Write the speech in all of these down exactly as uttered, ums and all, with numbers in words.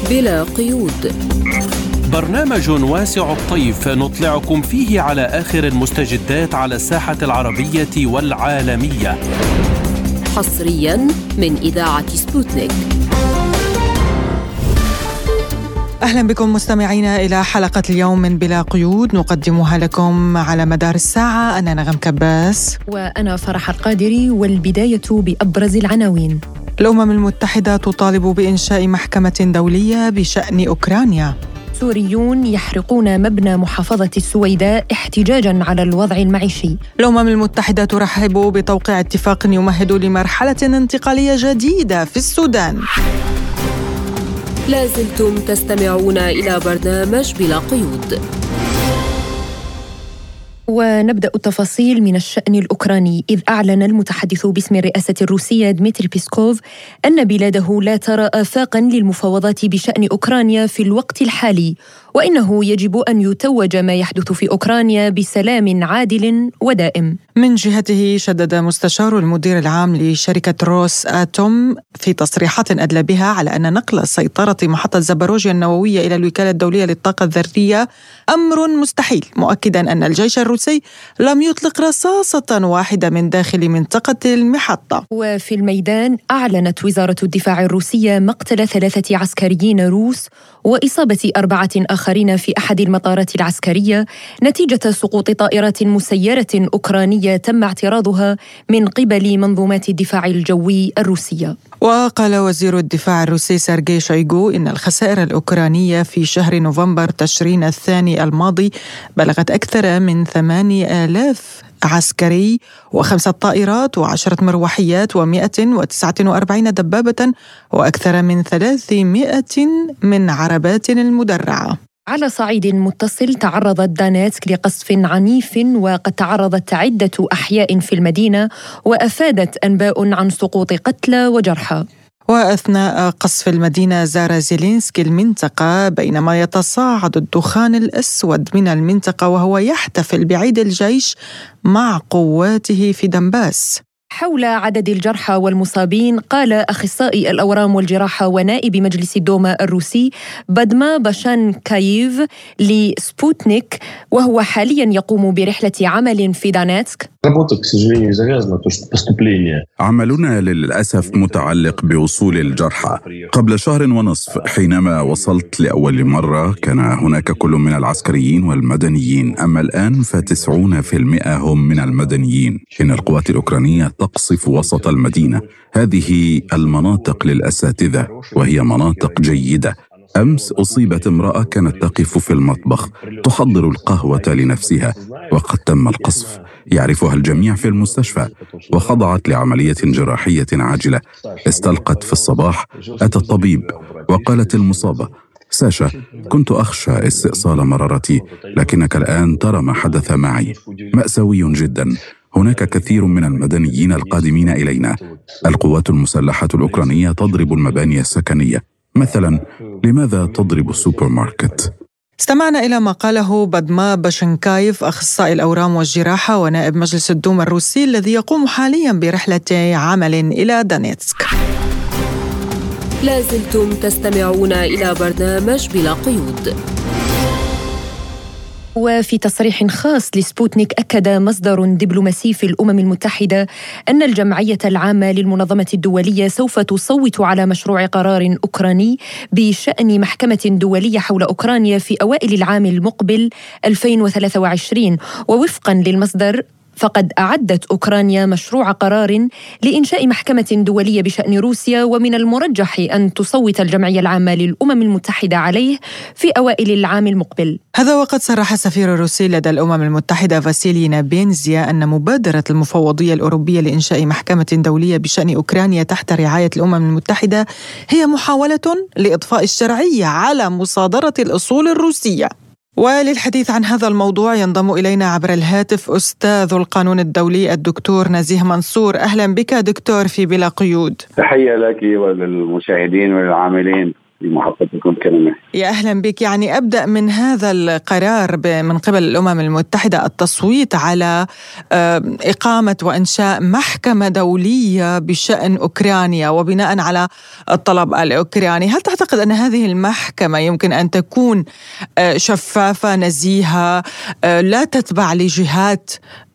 بلا قيود، برنامج واسع الطيف نطلعكم فيه على آخر المستجدات على الساحة العربية والعالمية، حصرياً من إذاعة سبوتنيك. أهلا بكم مستمعينا إلى حلقة اليوم من بلا قيود، نقدمها لكم على مدار الساعة. أنا نغم كباس وأنا فرح القادري، والبداية بأبرز العناوين. الأمم المتحدة تطالب بإنشاء محكمة دولية بشأن أوكرانيا. سوريون يحرقون مبنى محافظة السويداء احتجاجاً على الوضع المعيشي. الأمم المتحدة ترحب بتوقيع اتفاق يمهد لمرحلة انتقالية جديدة في السودان. لازلتم تستمعون إلى برنامج بلا قيود. ونبدأ التفاصيل من الشأن الأوكراني، إذ أعلن المتحدث باسم الرئاسة الروسية ديمتري بيسكوف أن بلاده لا ترى آفاقاً للمفاوضات بشأن أوكرانيا في الوقت الحالي، وإنه يجب أن يتوج ما يحدث في أوكرانيا بسلام عادل ودائم. من جهته شدد مستشار المدير العام لشركة روس آتوم في تصريحات أدلى بها على أن نقل سيطرة محطة زاباروجيا النووية إلى الوكالة الدولية للطاقة الذرية أمر مستحيل، مؤكدا أن الجيش الروسي لم يطلق رصاصة واحدة من داخل منطقة المحطة. وفي الميدان أعلنت وزارة الدفاع الروسية مقتل ثلاثة عسكريين روس وإصابة أربعة آخرين في أحد المطارات العسكرية نتيجة سقوط طائرات مسيرة أوكرانية تم اعتراضها من قبل منظومات الدفاع الجوي الروسية. وقال وزير الدفاع الروسي سيرجي شويغو إن الخسائر الأوكرانية في شهر نوفمبر تشرين الثاني الماضي بلغت أكثر من ثمانية آلاف عسكري وخمسة طائرات وعشرة مروحيات ومئة وتسعة وأربعين دبابة وأكثر من ثلاثمئة من عربات المدرعة. على صعيد متصل، تعرضت دانيتسك لقصف عنيف، وقد تعرضت عدة أحياء في المدينة، وأفادت أنباء عن سقوط قتلى وجرحى. وأثناء قصف المدينة زار زيلينسكي المنطقة بينما يتصاعد الدخان الأسود من المنطقة وهو يحتفل بعيد الجيش مع قواته في دنباس. حول عدد الجرحى والمصابين، قال أخصائي الأورام والجراحة ونائب مجلس الدوما الروسي بادما باشانكايف لسبوتنيك، وهو حاليا يقوم برحلة عمل في دانيتسك. عملنا للأسف متعلق بوصول الجرحى. قبل شهر ونصف حينما وصلت لأول مرة كان هناك كل من العسكريين والمدنيين، أما الآن فتسعون في المئة هم من المدنيين. إن القوات الأوكرانية تقصف وسط المدينة. هذه المناطق للأساتذة وهي مناطق جيدة. أمس أصيبت امرأة كانت تقف في المطبخ تحضر القهوة لنفسها وقد تم القصف. يعرفها الجميع في المستشفى وخضعت لعملية جراحية عاجلة. استلقت في الصباح. أتى الطبيب وقالت المصابة: ساشا، كنت أخشى استئصال مرارتي، لكنك الآن ترى ما حدث معي. مأساوي جدا. هناك كثير من المدنيين القادمين إلينا. القوات المسلحة الأوكرانية تضرب المباني السكنية. مثلا، لماذا تضرب السوبر ماركت؟ استمعنا إلى ما قاله بادما باشنكايف، أخصائي الأورام والجراحة ونائب مجلس الدوما الروسي الذي يقوم حاليا برحلة عمل إلى دانيتسك. لازلتم تستمعون إلى برنامج بلا قيود. وفي تصريح خاص لسبوتنيك، أكد مصدر دبلوماسي في الأمم المتحدة أن الجمعية العامة للمنظمة الدولية سوف تصوت على مشروع قرار أوكراني بشأن محكمة دولية حول أوكرانيا في أوائل العام المقبل ألفين وثلاثة وعشرين. ووفقا للمصدر، فقد أعدت أوكرانيا مشروع قرار لإنشاء محكمة دولية بشأن روسيا، ومن المرجح أن تصوت الجمعية العامة للأمم المتحدة عليه في أوائل العام المقبل. هذا وقد صرح السفير الروسي لدى الأمم المتحدة فاسيلي نابينزيا أن مبادرة المفوضية الأوروبية لإنشاء محكمة دولية بشأن أوكرانيا تحت رعاية الأمم المتحدة هي محاولة لإضفاء الشرعية على مصادرة الأصول الروسية. وللحديث عن هذا الموضوع ينضم إلينا عبر الهاتف أستاذ القانون الدولي الدكتور نزيه منصور. أهلا بك دكتور في بلا قيود. تحية لك وللمشاهدين والعاملين. لمحطتكم الكريمة. يا أهلا بك. يعني أبدأ من هذا القرار من قبل الأمم المتحدة التصويت على إقامة وإنشاء محكمة دولية بشأن أوكرانيا وبناء على الطلب الأوكراني. هل تعتقد أن هذه المحكمة يمكن أن تكون شفافة نزيهة لا تتبع لجهات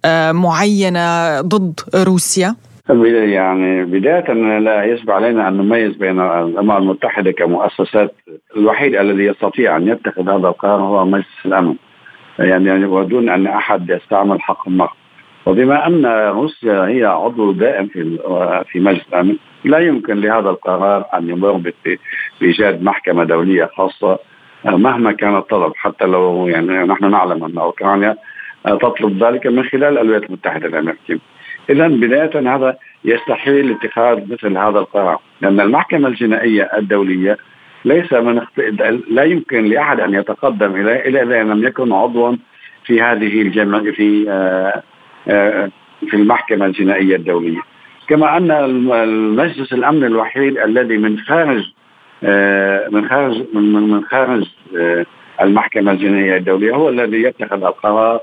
معينة ضد روسيا؟ يعني بداية لا يجب علينا أن نميز بين الأمم المتحدة كمؤسسات. الوحيد الذي يستطيع أن يتخذ هذا القرار هو مجلس الأمن، يعني ودون أن أحد يستعمل حق النقد. وبما أن روسيا هي عضو دائم في في مجلس الأمن، لا يمكن لهذا القرار أن يمر بإيجاد محكمة دولية خاصة مهما كان الطلب، حتى لو يعني نحن نعلم أن أوكرانيا تطلب ذلك من خلال الولايات المتحدة الأمريكية. إذا بداية هذا يستحيل اتخاذ مثل هذا القرار، لأن المحكمة الجنائية الدولية ليس من اخت... لا يمكن لأحد أن يتقدم إليه إلا إذا لم يكن عضوا في هذه الجمع في آآ آآ في المحكمة الجنائية الدولية. كما أن المجلس الأمن الوحيد الذي من خارج من خارج من من خارج المحكمة الجنائية الدولية هو الذي يتخذ القرار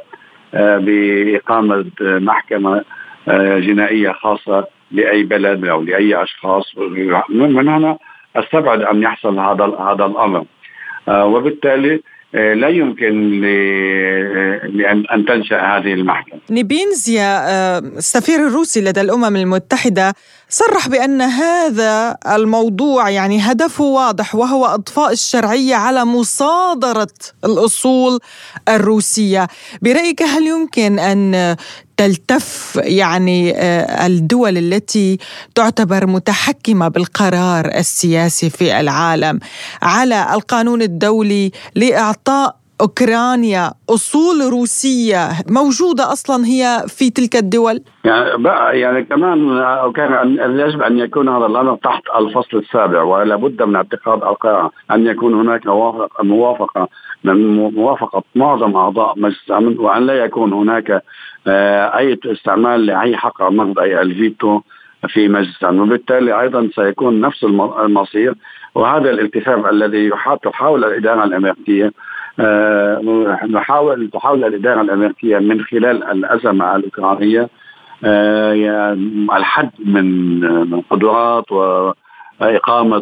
بإقامة محكمة جنائية خاصة لأي بلد أو لأي أشخاص. من هنا استبعد أن يحصل هذا هذا الأمر، وبالتالي لا يمكن لأن أن تنشأ هذه المحكمة. نبينزيا السفير الروسي لدى الأمم المتحدة صرح بأن هذا الموضوع يعني هدفه واضح، وهو إضفاء الشرعية على مصادرة الأصول الروسية. برأيك هل يمكن أن تلتف يعني الدول التي تعتبر متحكمة بالقرار السياسي في العالم على القانون الدولي لإعطاء أوكرانيا أصول روسية موجودة أصلا هي في تلك الدول؟ يعني, يعني كمان كان يجب أن يكون هذا الأمر تحت الفصل السابع، ولا بد من اتخاذ القرار أن يكون هناك موافقة من موافقة معظم أعضاء مجلس الأمن، وأن لا يكون هناك أي استعمال لأي حق النقد أي الفيتو في مجلس الأمن. وبالتالي أيضا سيكون نفس المصير، وهذا الالتفاف الذي تحاول الإدارة الأمريكية نحاول تحاول الإدارة الأمريكية من خلال الأزمة الأوكرانية الحد من قدرات وإقامة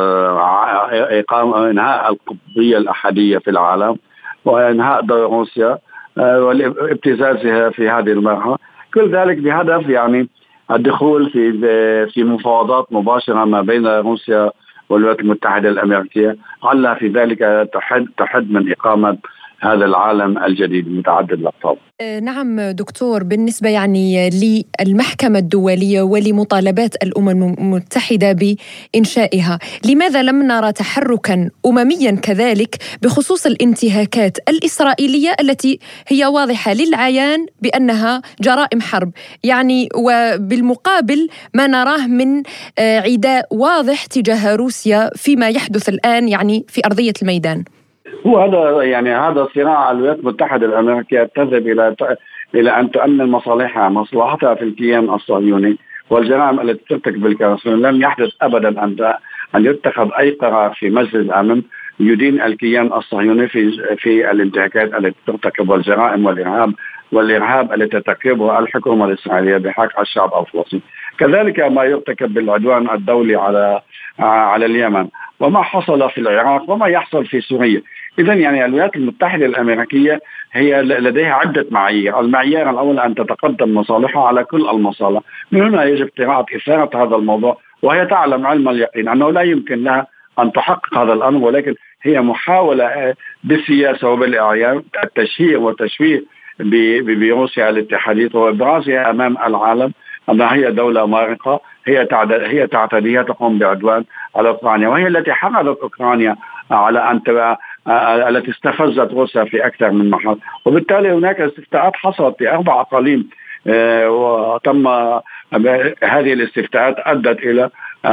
إقامة إنهاء القطبية الأحادية في العالم وإنهاء دور روسيا وابتزازها في هذه المرحلة، كل ذلك بهدف يعني الدخول في في مفاوضات مباشرة ما بين روسيا والولايات المتحدة الأمريكية، على في ذلك تحد تحد من إقامة هذا العالم الجديد متعدد الأقطاب. نعم دكتور، بالنسبة يعني للمحكمة الدولية ولمطالبات الأمم المتحدة بإنشائها، لماذا لم نرى تحركا أمميا كذلك بخصوص الانتهاكات الإسرائيلية التي هي واضحة للعيان بأنها جرائم حرب، يعني وبالمقابل ما نراه من عداء واضح تجاه روسيا فيما يحدث الآن يعني في أرضية الميدان؟ هو هذا يعني هذا صراع الولايات المتحدة الأمريكية تذهب إلى إلى أن تؤمن مصالحها مصلحتها في الكيان الصهيوني والجرائم التي ترتكب الكيان. لم يحدث أبدا أن أن يتخذ أي قرار في مجلس الأمن يدين الكيان الصهيوني في في الانتهاكات التي ترتكب والجرائم والإرهاب والإرهاب التي ترتكبها الحكومة الإسرائيلية بحق الشعب الفلسطيني. كذلك ما يرتكب بالعدوان الدولي على على اليمن وما حصل في العراق وما يحصل في سوريا. إذن يعني الولايات المتحدة الأمريكية هي لديها عدة معايير. المعيار الأول أن تتقدم مصالحها على كل المصالح، من هنا يجب قراءة إثارة هذا الموضوع، وهي تعلم علم اليقين أنه لا يمكن لها أن تحقق هذا الأمر، ولكن هي محاولة بالسياسة وبالإعلام التشهير والتشويه بروسيا الاتحادية وإبرازها أمام العالم أنها هي دولة مارقة، هي هي تعتدي تقوم بعدوان على أوكرانيا، وهي التي حرضت أوكرانيا على أن تبقى التي استفزت روسيا في أكثر من محل. وبالتالي هناك استفتاءات حصلت في أربع أقاليم وتم هذه الاستفتاءات أدت إلى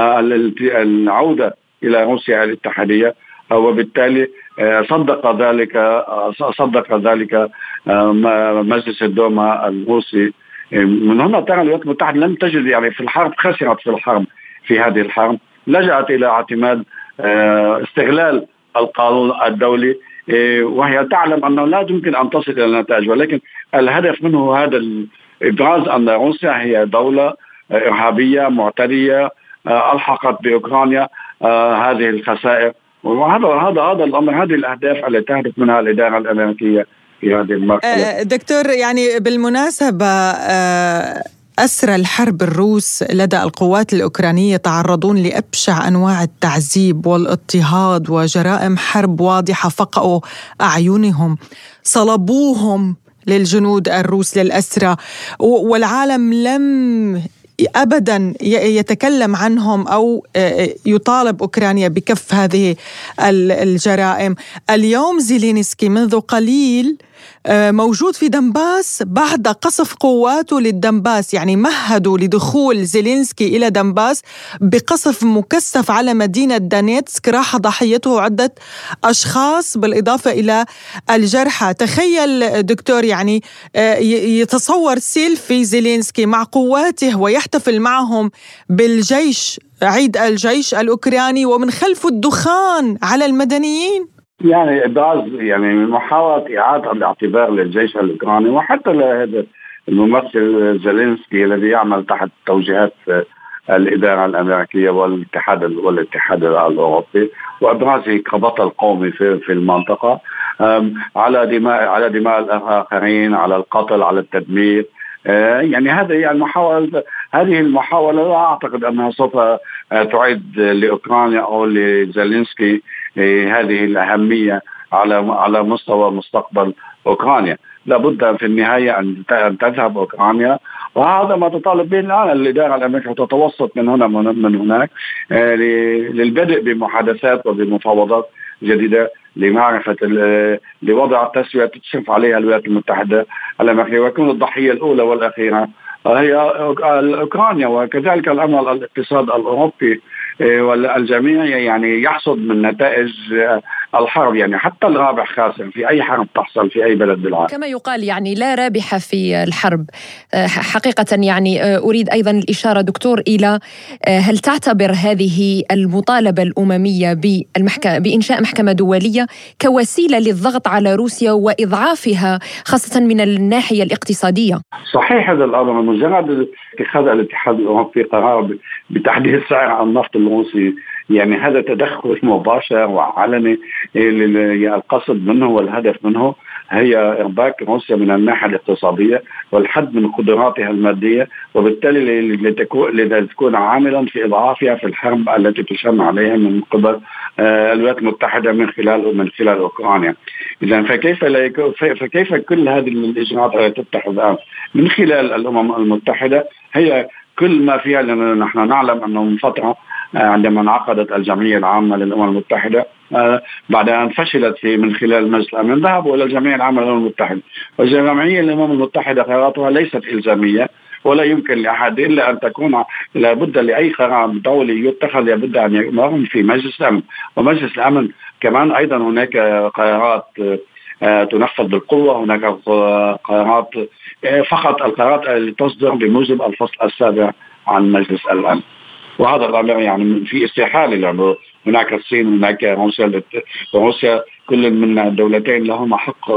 العودة إلى روسيا الاتحادية، وبالتالي صدق ذلك صدق ذلك مجلس الدوما الروسي. من هنا ترى الولايات المتحدة لم تجد يعني في الحرب، خسرت في الحرب، في هذه الحرب لجأت إلى اعتماد استغلال القانون الدولي، وهي تعلم أنه لا يمكن أن تصل إلى النتائج، ولكن الهدف منه هذا الإبراز أن روسيا هي دولة إرهابية معتدية ألحقت بأوكرانيا هذه الخسائر. وهذا هذا هذا الأمر، هذه الأهداف التي تهدف منها الإدارة الأمريكية في هذه المرحلة. دكتور، يعني بالمناسبة أسرى الحرب الروس لدى القوات الأوكرانية تعرضون لأبشع أنواع التعذيب والاضطهاد وجرائم حرب واضحة، فقعوا أعينهم، صلبوهم للجنود الروس للأسرى، والعالم لم أبدا يتكلم عنهم أو يطالب أوكرانيا بكف هذه الجرائم. اليوم زيلينسكي منذ قليل موجود في دنباس بعد قصف قواته للدنباس، يعني مهدوا لدخول زيلينسكي إلى دنباس بقصف مكثف على مدينة دونيتسك، راح ضحيته عدة أشخاص بالإضافة إلى الجرحى. تخيل دكتور، يعني يتصور سيلفي زيلينسكي مع قواته ويحتفل معهم بالجيش، عيد الجيش الأوكراني، ومن خلفه الدخان على المدنيين. يعني إبراز يعني محاولة إعادة الاعتبار للجيش الأوكراني، وحتى لهذا الممثل زيلينسكي الذي يعمل تحت توجيهات الإدارة الأمريكية والاتحاد والاتحاد الأوروبي، وإبرازه كبطل قومي في في المنطقة على دماء على دماء الآخرين، على القتل، على التدمير. يعني هذا يعني محاولة هذه المحاولة لا أعتقد أنها سوف تعيد لأوكرانيا أو لزيلينسكي هذه الأهمية على على مستوى مستقبل أوكرانيا. لابد في النهاية أن تذهب أوكرانيا، وهذا ما تطالب به الآن الإدارة الأمريكية، تتوسط من هنا من هناك للبدء بمحادثات وبمفاوضات جديدة لمعرفة لوضع التسوية تشرف عليها الولايات المتحدة الأمريكية، ويكون الضحية الأولى والأخيرة هي أوكرانيا. وكذلك الأمر الاقتصاد الأوروبي والجميع يعني يحصد من نتائج الحرب، يعني حتى الرابح خاسر في أي حرب تحصل في أي بلد بالعالم. كما يقال يعني لا رابح في الحرب حقيقة. يعني أريد أيضا الإشارة دكتور إلى هل تعتبر هذه المطالبة الأممية بالمحكمة بإنشاء محكمة دولية كوسيلة للضغط على روسيا وإضعافها خاصة من الناحية الاقتصادية؟ صحيح هذا الأمر. مجرد اتخاذ الاتحاد الأوروبي قرار بتحديد سعر النفط الروسي، يعني هذا تدخل مباشر وعلني. القصد منه والهدف منه هي إرباك روسيا من الناحية الاقتصادية والحد من قدراتها المادية، وبالتالي لتكون عاملا في إضعافها في الحرب التي تشن عليها من قبل الولايات المتحدة من خلال من خلال أوكرانيا. إذا فكيف فكيف كل هذه الإجراءات التي تتخذ الآن من خلال الأمم المتحدة هي كل ما فيها، لأن نحن نعلم أنه من فترة عندما انعقدت الجمعية العامة للأمم المتحدة بعد أن فشلت في من خلال مجلس الأمن، ذهبوا إلى الجمعية العامة للأمم المتحدة، والجمعية الأمم المتحدة قراراتها ليست إلزامية، ولا يمكن لأحد إلا أن تكون لابد لأي قرار دولي يتخذ لابد أن يمر في مجلس الأمن. ومجلس الأمن كمان أيضا هناك قرارات تنفذ بالقوة، هناك قرارات فقط القرارات اللي تصدر بموجب الفصل السابع عن مجلس الأمن. وهذا الأمر يعني في استحالة، لأنه هناك الصين هناك روسيا، روسيا كل من الدولتين لهما حق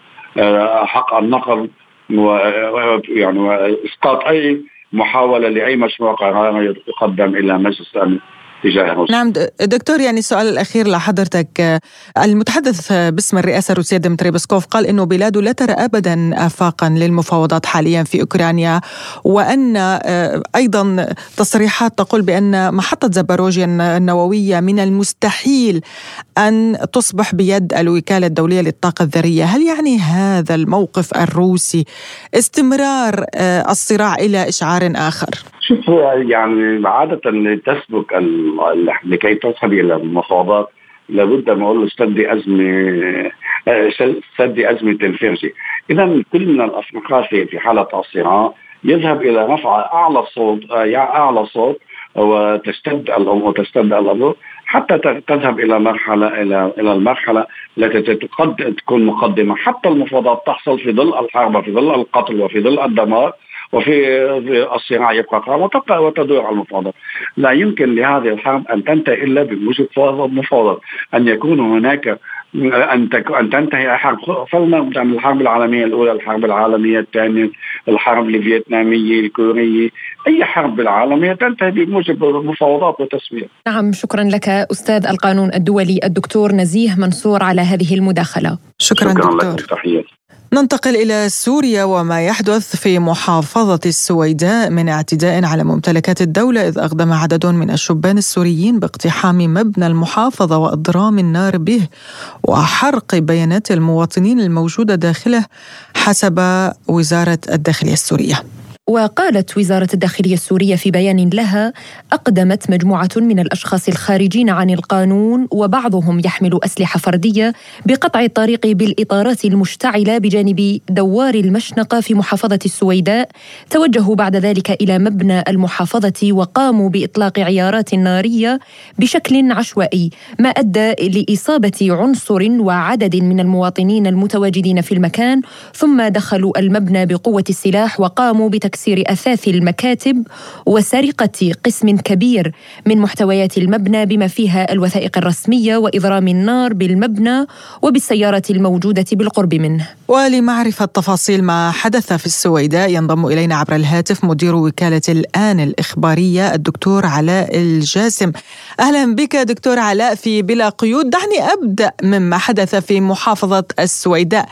حق النقل ويعني وإسقاط أي محاولة لأي مشروع قرار يقدم إلى مجلس الأمن. نعم دكتور، يعني السؤال الأخير لحضرتك. المتحدث باسم الرئاسة الروسية ديمتري بيسكوف قال إنه بلاده لا ترى أبدا آفاقا للمفاوضات حاليا في أوكرانيا، وأن أيضا تصريحات تقول بأن محطة زاباروجيا النووية من المستحيل أن تصبح بيد الوكالة الدولية للطاقة الذرية. هل يعني هذا الموقف الروسي استمرار الصراع إلى إشعار آخر؟ شوف، يعني عادة تسبق لكي تصل إلى المفاوضات لابد ما أقول سد أزمة سد أزمة تنفيذي. إذا كل من الأفرقاء في حالة الصراع يذهب إلى رفع أعلى صوت أعلى صوت وتشتد الأمور وتشتد الأمور حتى تذهب إلى مرحلة إلى إلى المرحلة التي تكون مقدمة حتى المفاوضات تحصل في ظل الحرب، في ظل القتل وفي ظل الدمار، وفي الصراع يبقى قائم وتبقى وتدور على المفاوضات. لا يمكن لهذه الحرب أن تنتهي إلا بوجود مفاوضات، أن يكون هناك أن أن تنتهي الحرب. فلنبدأ من الحرب العالمية الأولى، الحرب العالمية الثانية، الحرب الفيتنامية، الكورية، أي حرب العالمية تنتهي بموجب مفاوضات وتسوية. نعم، شكرا لك أستاذ القانون الدولي الدكتور نزيه منصور على هذه المداخلة. شكرا, شكرا دكتور. لك. تحية. ننتقل إلى سوريا وما يحدث في محافظة السويداء من اعتداء على ممتلكات الدولة، إذ أقدم عدد من الشبان السوريين باقتحام مبنى المحافظة وإضرام النار به وحرق بيانات المواطنين الموجودة داخله حسب وزارة الداخلية السورية. وقالت وزارة الداخلية السورية في بيان لها: أقدمت مجموعة من الأشخاص الخارجين عن القانون وبعضهم يحمل أسلحة فردية بقطع الطريق بالإطارات المشتعلة بجانب دوار المشنقة في محافظة السويداء. توجهوا بعد ذلك إلى مبنى المحافظة وقاموا بإطلاق عيارات نارية بشكل عشوائي، ما أدى لإصابة عنصر وعدد من المواطنين المتواجدين في المكان، ثم دخلوا المبنى بقوة السلاح وقاموا بتكسير تكسير أثاث المكاتب وسرقة قسم كبير من محتويات المبنى بما فيها الوثائق الرسمية وإضرام النار بالمبنى وبالسيارة الموجودة بالقرب منه. ولمعرفة تفاصيل ما حدث في السويداء ينضم إلينا عبر الهاتف مدير وكالة الآن الإخبارية الدكتور علاء الجاسم. أهلا بك دكتور علاء في بلا قيود. دعني أبدأ مما حدث في محافظة السويداء.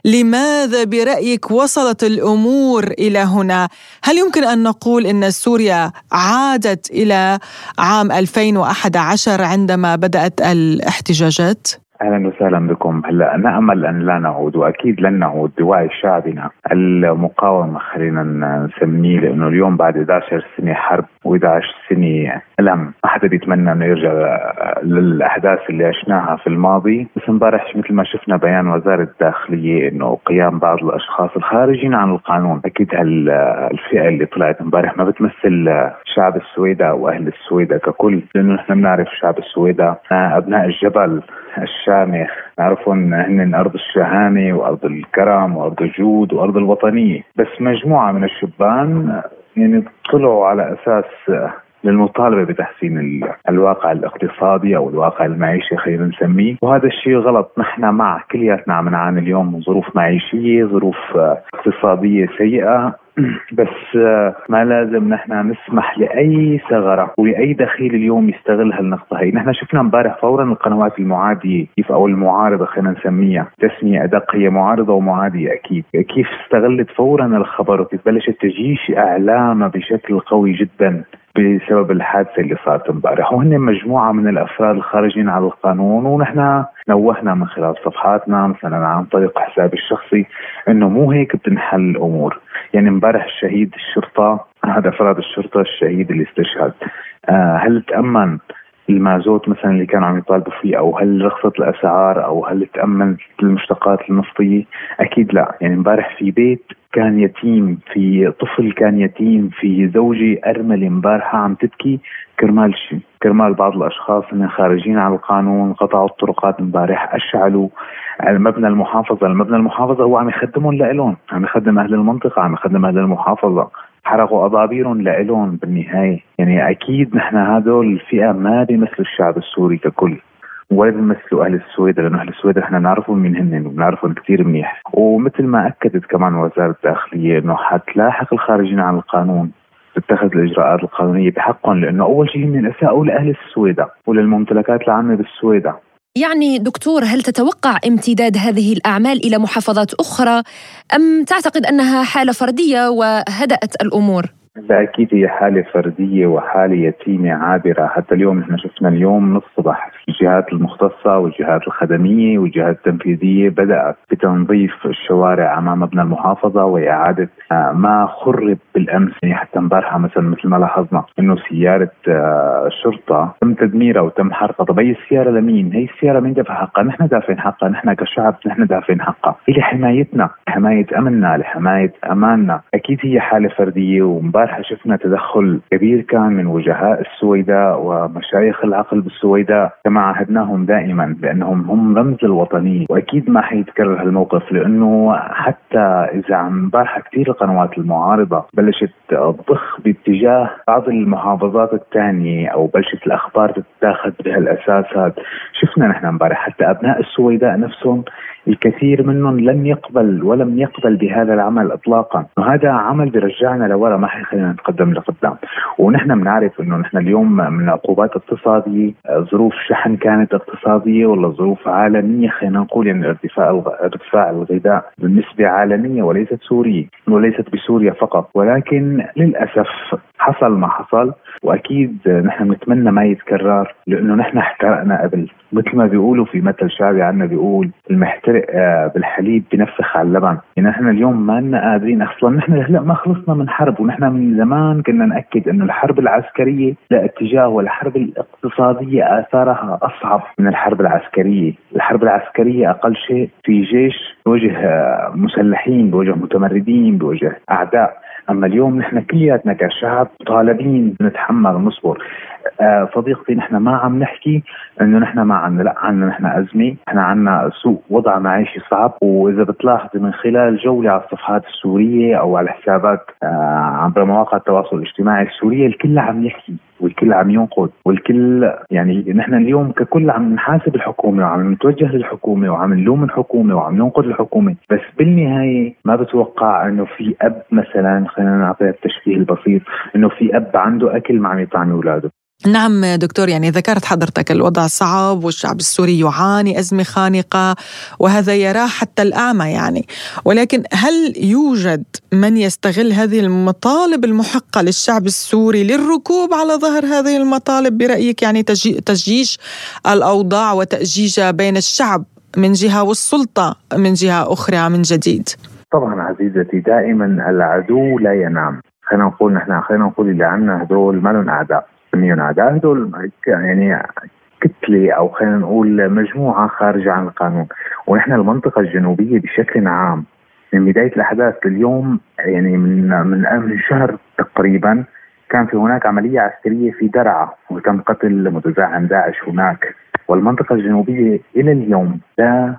لماذا برأيك وصلت الأمور إلى هنا؟ هل يمكن أن نقول أن سوريا عادت إلى عام ألفين وأحد عشر عندما بدأت الاحتجاجات؟ أهلا وسهلا بكم. هلا نأمل أن لا نعود، وأكيد لن نعود بوعي شعبنا المقاومة خلينا نسميه، لأنه اليوم بعد إحدى عشرة سنة حرب و11 سنة ألم ما حدا بيتمنى أنه يرجع للأحداث اللي عشناها في الماضي. بس امبارح مثل ما شفنا بيان وزارة الداخلية أنه قيام بعض الأشخاص الخارجين عن القانون، أكيد هالفئة اللي طلعت امبارح ما بتمثل شعب السويداء وأهل السويداء ككل، لأنه نحن بنعرف شعب السويداء أبناء الجبل الشامخ، نعرفون هن أرض الشهامة وأرض الكرم وأرض الجود وأرض الوطنية. بس مجموعة من الشبان يعني طلعوا على أساس للمطالبة بتحسين الواقع الاقتصادي أو الواقع المعيشي خلينا نسميه، وهذا الشيء غلط. نحن مع كلياتنا عم نعاني اليوم من ظروف معيشية، ظروف اقتصادية سيئة، بس ما لازم نحن نسمح لأي ثغرة ولأي دخيل اليوم يستغل هالنقطة هي. نحن شفنا امبارح فورا القنوات المعادية كيف، أو المعارضة خلينا نسميها، تسمية أدق، هي معارضة ومعادية أكيد، كيف استغلت فورا الخبر وكيف بلشت تجيش إعلامها بشكل قوي جدا بسبب الحادثة اللي صارت امبارح. وهن مجموعة من الأفراد الخارجين على القانون، ونحن نوهنا من خلال صفحاتنا مثلا عن طريق حسابي الشخصي إنه مو هيك بتنحل الأمور. يعني امبارح الشهيد الشرطة، هذا أفراد الشرطة الشهيد اللي استشهد، آه هل تأمن المازوت مثلا اللي كانوا عم يطالبوا فيه، أو هل رخصت الأسعار، أو هل تأمن المشتقات النفطية؟ أكيد لا. يعني امبارح في بيت كان يتيم، في طفل كان يتيم، في زوجي أرملة امبارحة عم تبكي كرمال شيء، كرمال بعض الأشخاص من خارجين على القانون قطعوا الطرقات امبارح، أشعلوا المبنى المحافظة. المبنى المحافظة هو عم يخدمون لإلون، عم يخدم أهل المنطقة، عم يخدم أهل المحافظة، حرقوا أضابيرهم لإلون بالنهاية. يعني أكيد نحن هذول الفئة ما بيمثلوا الشعب السوري ككل، ولا بيمثلوا أهل السويداء، لأنه أهل السويداء نحن نعرفهم من هن وبنعرفهم كتير منيح. ومثل ما أكدت كمان وزارة الداخلية إنه حتلاحق الخارجين عن القانون، تتخذ الإجراءات القانونية بحقهم، لأنه أول شيء من الأساءة لأهل السويداء وللممتلكات العامة بالسويداء. يعني دكتور، هل تتوقع امتداد هذه الأعمال إلى محافظات أخرى، أم تعتقد أنها حالة فردية وهدأت الأمور؟ لا، أكيد هي حالة فردية وحالة يتيمة عابرة. حتى اليوم نحن شفنا اليوم من الصبح الجهات المختصة والجهات الخدمية والجهات التنفيذية بدأت بتنظيف الشوارع أمام مبنى المحافظة وإعادة ما خرب بالأمس. حتى امبارح مثلا مثل ما لاحظنا إنه سيارة الشرطة تم تدميرها وتم حرقها. طب هي السيارة لمين؟ هي السيارة مين دافع حقها؟ نحن دافعين حقها، نحن كشعب نحن دافعين حقها، هي لحمايتنا، لحماية أمننا، لحماية أماننا. أكيد هي حالة فردية. ومبارح شفنا تدخل كبير كان من وجهاء السويداء ومشايخ العقل بالسويداء كما عهدناهم دائما بأنهم هم رمز الوطنية، وأكيد ما حيتكرر هالموقف، لأنه حتى إذا عم بارحة كثير القنوات المعارضة بلشت تضخ باتجاه بعض المحافظات الثانية أو بلشت الأخبار تتاخذ بهالأساس هذا. شفنا نحن امبارح حتى أبناء السويداء نفسهم الكثير منهم لم يقبل ولم يقبل بهذا العمل إطلاقا، وهذا عمل برجعنا لورا، ما حيخلينا نتقدم لقدام. ونحن بنعرف إنه نحن اليوم من عقوبات اقتصادية، ظروف شحن كانت اقتصادية ولا ظروف عالمية، خلينا نقول يعني ارتفاع ارتفاع الغذاء بالنسبة عالمية وليست سورية وليست بسوريا فقط، ولكن للأسف حصل ما حصل، وأكيد نحن نتمنى ما يتكرر، لأنه نحن احترقنا قبل، مثل ما بيقولوا في مثل شعبي عنا بيقول المحترق بالحليب بنفخ على اللبن. يعني نحن اليوم ما لنا قادرين، أصلا نحن هلا ما خلصنا من حرب، ونحن من زمان كنا نأكد أنه الحرب العسكرية لا اتجاه، والحرب الاقتصادية آثارها أصعب من الحرب العسكرية. الحرب العسكرية أقل شيء في جيش بوجه مسلحين، بوجه متمردين، بوجه أعداء، أما اليوم نحن كلياتنا كشعب طالبين نتحمل ونصبر. آه صديقتي، نحن ما عم نحكي انه نحن ما عنا، لا، عنا نحن ازمه، نحن عنا سوء وضع معيشي صعب. واذا بتلاحظي من خلال جوله على الصفحات السوريه او على حسابات آه عبر مواقع التواصل الاجتماعي السوريه، الكل عم يحكي والكل عم ينقد والكل، يعني نحن اليوم ككل عم نحاسب الحكومه وعم نتوجه للحكومه وعم نلوم الحكومه وعم ننقد الحكومه، بس بالنهايه ما بتوقع انه في اب مثلا، خلينا نعطيها التشبيه البسيط، انه في اب عنده اكل ما عم يطعم اولاده. نعم دكتور، يعني ذكرت حضرتك الوضع صعب والشعب السوري يعاني أزمة خانقة، وهذا يراه حتى الأعمى يعني، ولكن هل يوجد من يستغل هذه المطالب المحقة للشعب السوري للركوب على ظهر هذه المطالب برأيك؟ يعني تجيش الأوضاع وتأجيج بين الشعب من جهة والسلطة من جهة أخرى من جديد. طبعا عزيزتي، دائما العدو لا ينام. خلينا نقول نحن خلينا نقول اللي عنا هدول ما لهم أعداء، سميون أعداء، هدول يعني كتلة أو خلينا نقول مجموعة خارجة عن القانون. ونحن المنطقة الجنوبية بشكل عام من بداية الأحداث لليوم، يعني من من من شهر تقريبا كان في هناك عملية عسكرية في درعا وتم قتل متزعم داعش هناك. والمنطقة الجنوبية إلى اليوم لا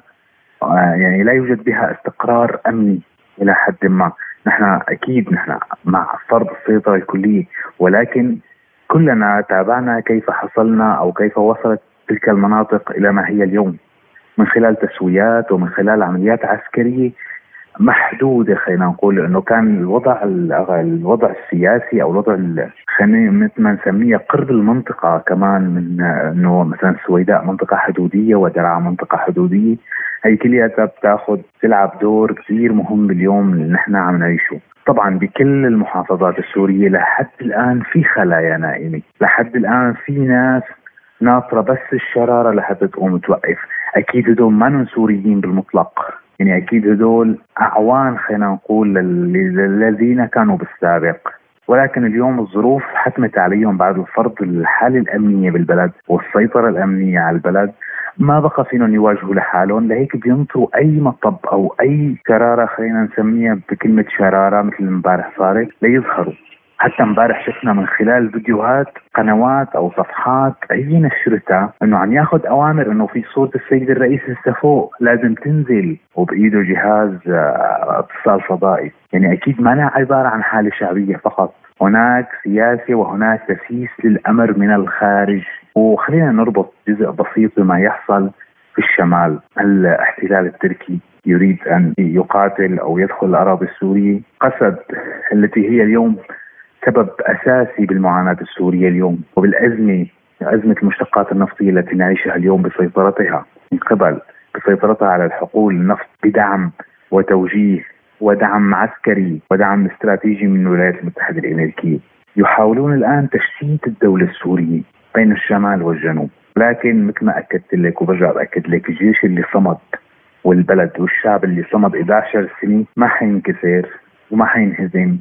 يعني لا يوجد بها استقرار أمني إلى حد ما. نحن أكيد نحن مع فرض السيطرة الكلية، ولكن كلنا تابعنا كيف حصلنا أو كيف وصلت تلك المناطق إلى ما هي اليوم، من خلال تسويات ومن خلال عمليات عسكرية محدودة. خلينا نقول إنه كان الوضع الوضع السياسي أو الوضع خلينا مثل ما نسميه قرب المنطقة كمان، من إنه مثلا السويداء منطقة حدودية ودرعا منطقة حدودية، هي كلها بتاخذ تلعب دور كثير مهم اليوم اللي نحن عم نعيشه. طبعا بكل المحافظات السورية لحد الآن في خلايا نائمة، لحد الآن في ناس ناطرة بس الشرارة لحتى تقوم توقف. أكيد هدول ما نن سوريين بالمطلق، يعني أكيد هدول أعوان خلينا نقول الذين كانوا بالسابق، ولكن اليوم الظروف حتمت عليهم بعد فرض الحالة الأمنية بالبلد والسيطرة الأمنية على البلد، ما بقى فيهم يواجهوا لحالهم، لهيك بينطروا أي مطب أو أي شرارة، خلينا نسميها بكلمة شرارة مثل امبارح صارت، ليظهروا. حتى امبارح شفنا من خلال فيديوهات قنوات أو صفحات أي نشرتها إنه عم ياخذ أوامر إنه في صورة السيد الرئيس السفوق لازم تنزل وبإيده جهاز اتصال فضائي. يعني أكيد ما أنا عبارة عن حالة شعبية فقط، هناك سياسة وهناك تسييس للأمر من الخارج. وخلينا نربط جزء بسيط بما يحصل في الشمال. الاحتلال التركي يريد أن يقاتل أو يدخل الأراضي السورية، قسد التي هي اليوم سبب أساسي بالمعاناة السورية اليوم وبالأزمة، أزمة المشتقات النفطية التي نعيشها اليوم بسيطرتها من قبل بسيطرتها على الحقول النفط بدعم وتوجيه ودعم عسكري ودعم استراتيجي من الولايات المتحدة الأمريكية. يحاولون الآن تشتيت الدولة السورية بين الشمال والجنوب، لكن مثل ما أكدت لك وبرجع بأكد لك، الجيش اللي صمد والبلد والشعب اللي صمد إحدى عشرة سنة ما حينكسر وما حينهزم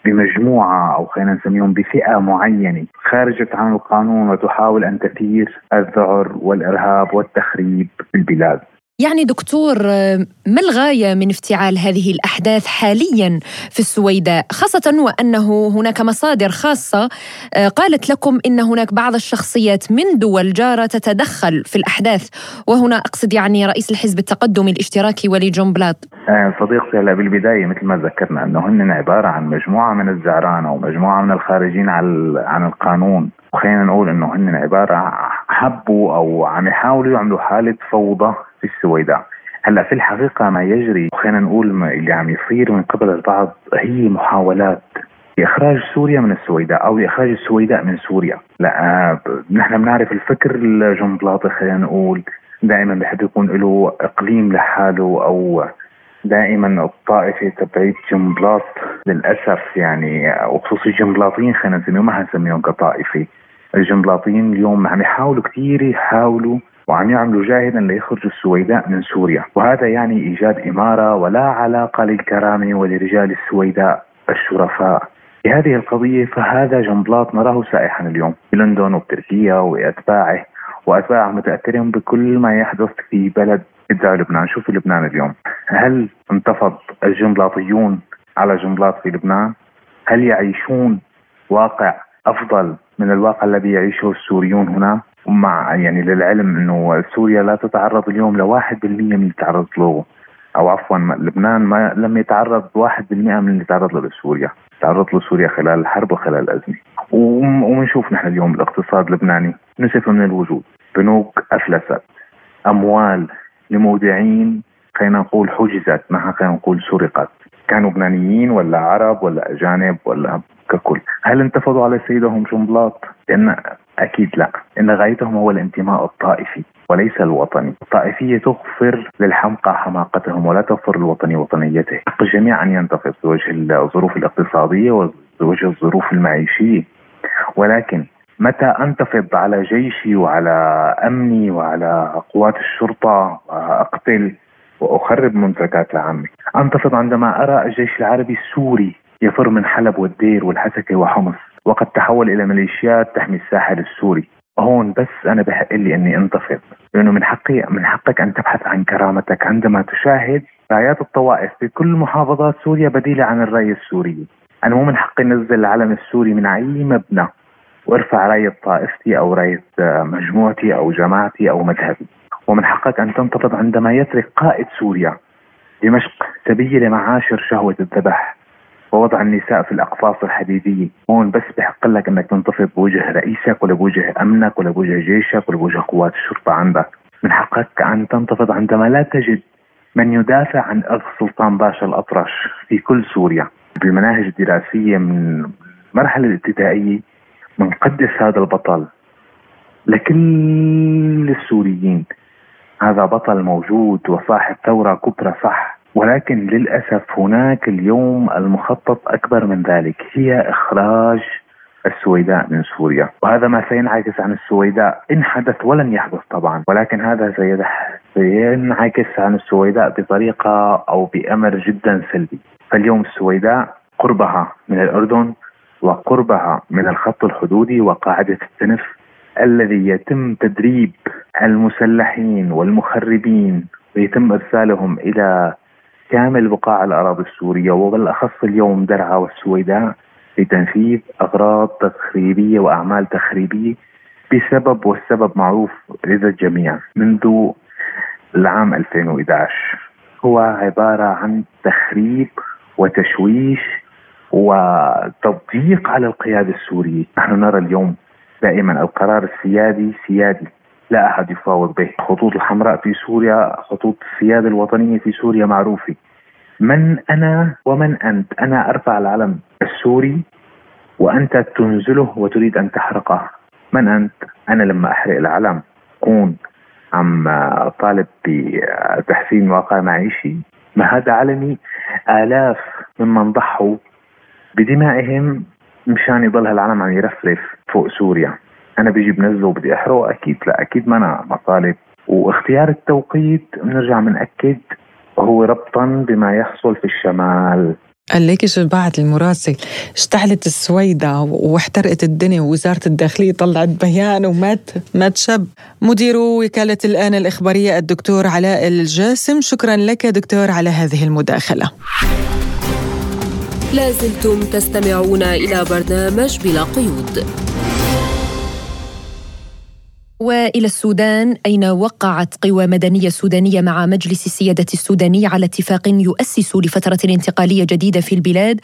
بمجموعة أو خلينا نسميهم بفئة معينة خارجت عن القانون وتحاول أن تثير الذعر والإرهاب والتخريب في البلاد. يعني دكتور، ما الغاية من افتعال هذه الأحداث حالياً في السويداء، خاصة وأنه هناك مصادر خاصة قالت لكم إن هناك بعض الشخصيات من دول جارة تتدخل في الأحداث، وهنا أقصد يعني رئيس الحزب التقدمي الاشتراكي ولي جنبلاط؟ صديقتي، هلا بالبداية مثل ما ذكرنا أنه هن عبارة عن مجموعة من الزعران أو مجموعة من الخارجين عن القانون، وخلينا نقول أنه هن عبارة حبوا أو عم يحاولوا يعملوا حالة فوضى في السويداء. هلا في الحقيقة ما يجري وخلينا نقول ما اللي عم يصير من قبل البعض هي محاولات لإخراج سوريا من السويداء أو لإخراج السويداء من سوريا. لا نحن بنعرف الفكر الجنبلاطي، خلينا نقول دائما بحب يكون له إقليم لحاله، أو دائما الطائفة تبعيد جنبلاط للأسف يعني، وخصوصي الجنبلاطيين خلينا نسميهم، ما هنسميهم كطائفة. الجنبلاطيين اليوم عم يحاولوا كثير يحاولوا وعم يعملوا جاهدا ليخرجوا السويداء من سوريا، وهذا يعني إيجاد إمارة ولا علاقة للكرامة ولرجال السويداء الشرفاء. بهذه القضية فهذا جنبلاط نراه سائحا اليوم في لندن وبتركيا وأتباعه وأتباع متأثرين بكل ما يحدث في بلد ادعى لبنان. شوفوا لبنان اليوم، هل انتفض الجنبلاطيون على جنبلاط في لبنان؟ هل يعيشون واقع أفضل من الواقع الذي يعيشه السوريون هنا؟ ومع يعني للعلم أنه سوريا لا تتعرض اليوم لواحد بالمئة من اللي تعرض له، أو عفوا لبنان ما لم يتعرض واحد بالمئة من اللي تعرض له سوريا، تعرض له سوريا خلال الحرب وخلال الأزمة. ومنشوف نحن اليوم الاقتصاد اللبناني نسف من الوجود، بنوك أفلست، أموال لمودعين خلينا نقول حجزت، ما خلينا نقول سرقت، كانوا لبنانيين ولا عرب ولا أجانب ولا ككل. هل انتفضوا على سيدهم جنبلاط؟ لأن أكيد لا، إن غايتهم هو الانتماء الطائفي وليس الوطني. الطائفية تغفر للحمقى حماقتهم ولا تغفر الوطني وطنيته. حق الجميع أن ينتفض بوجه الظروف الاقتصادية وبوجه الظروف المعيشية، ولكن متى أنتفض على جيشي وعلى أمني وعلى قوات الشرطة وأقتل وأخرب منتجات العامة؟ أنتفض عندما أرى الجيش العربي السوري يفر من حلب والدير والحسكة وحمص وقد تحول إلى ميليشيات تحمي الساحل السوري. هون بس أنا بحق لي أني أنتفض، لأنه من حقي من حقك أن تبحث عن كرامتك عندما تشاهد رايات الطوائف في كل محافظات سوريا بديلة عن الراية السورية. أنا مو من حقي نزل العلم السوري من أي مبنى وارفع راية طائفتي أو راية مجموعتي أو جماعتي أو مذهبي. ومن حقك أن تنتفض عندما يترك قائد سوريا دمشق سبيل لمعاشر شهوة الذبح ووضع النساء في الأقفاص الحديدية. هون بس بحق لك أنك تنتفض بوجه رئيسك ولا بوجه أمنك ولا بوجه جيشك ولا بوجه قوات الشرطة عندك. من حقك أن تنتفض عندما لا تجد من يدافع عن أخ سلطان باشا الأطرش في كل سوريا. بالمناهج الدراسية من المرحلة الابتدائية منقدس هذا البطل لكل السوريين، هذا بطل موجود وصاحب ثورة كبرى صح، ولكن للأسف هناك اليوم المخطط أكبر من ذلك، هي إخراج السويداء من سوريا. وهذا ما سينعكس عن السويداء إن حدث ولن يحدث طبعا، ولكن هذا سينعكس عن السويداء بطريقة أو بأمر جدا سلبي. فاليوم السويداء قربها من الأردن وقربها من الخط الحدودي وقاعدة التنف الذي يتم تدريب المسلحين والمخربين ويتم إرسالهم إلى كامل بقاع الأراضي السورية وبالأخص اليوم درعا والسويداء لتنفيذ أغراض تخريبية وأعمال تخريبية بسبب، والسبب معروف لدى الجميع منذ العام ألفين وإحدى عشر، هو عبارة عن تخريب وتشويش وتضييق على القيادة السورية. نحن نرى اليوم دائما القرار السيادي سيادي لا أحد يفاوض به. خطوط الحمراء في سوريا، خطوط السيادة الوطنية في سوريا معروفة. من أنا ومن أنت؟ أنا أرفع العلم السوري وأنت تنزله وتريد أن تحرقه. من أنت؟ أنا لما أحرق العلم أكون عم طالب بتحسين واقع معيشي؟ ما هذا علمي آلاف ممن ضحوا بدمائهم مشان يضل هالعلم عم يرفرف فوق سوريا. أنا بيجي بنزله وبدي أحرقه؟ أكيد لا، أكيد ما أنا مطالب. واختيار التوقيت بنرجع بنأكد هو ربطا بما يحصل في الشمال. قال لك شبعت المراسل، اشتعلت السويدة واحترقت الدنيا، ووزارة الداخلية طلعت بيان ومات مات شاب. مدير وكالة الآن الإخبارية الدكتور علاء الجاسم، شكرا لك دكتور على هذه المداخلة. لازلتم تستمعون إلى برنامج بلا قيود. وإلى السودان، أين وقعت قوى مدنية سودانية مع مجلس السيادة السوداني على اتفاق يؤسس لفترة انتقالية جديدة في البلاد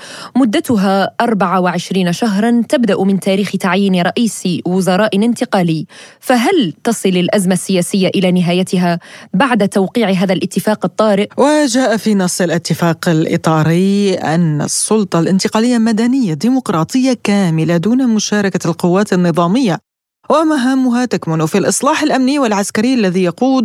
مدتها أربع وعشرين شهرا تبدأ من تاريخ تعيين رئيس وزراء انتقالي. فهل تصل الأزمة السياسية إلى نهايتها بعد توقيع هذا الاتفاق الطارئ؟ وجاء في نص الاتفاق الإطاري أن السلطة الانتقالية مدنية ديمقراطية كاملة دون مشاركة القوات النظامية، ومهامها تكمن في الإصلاح الأمني والعسكري الذي يقود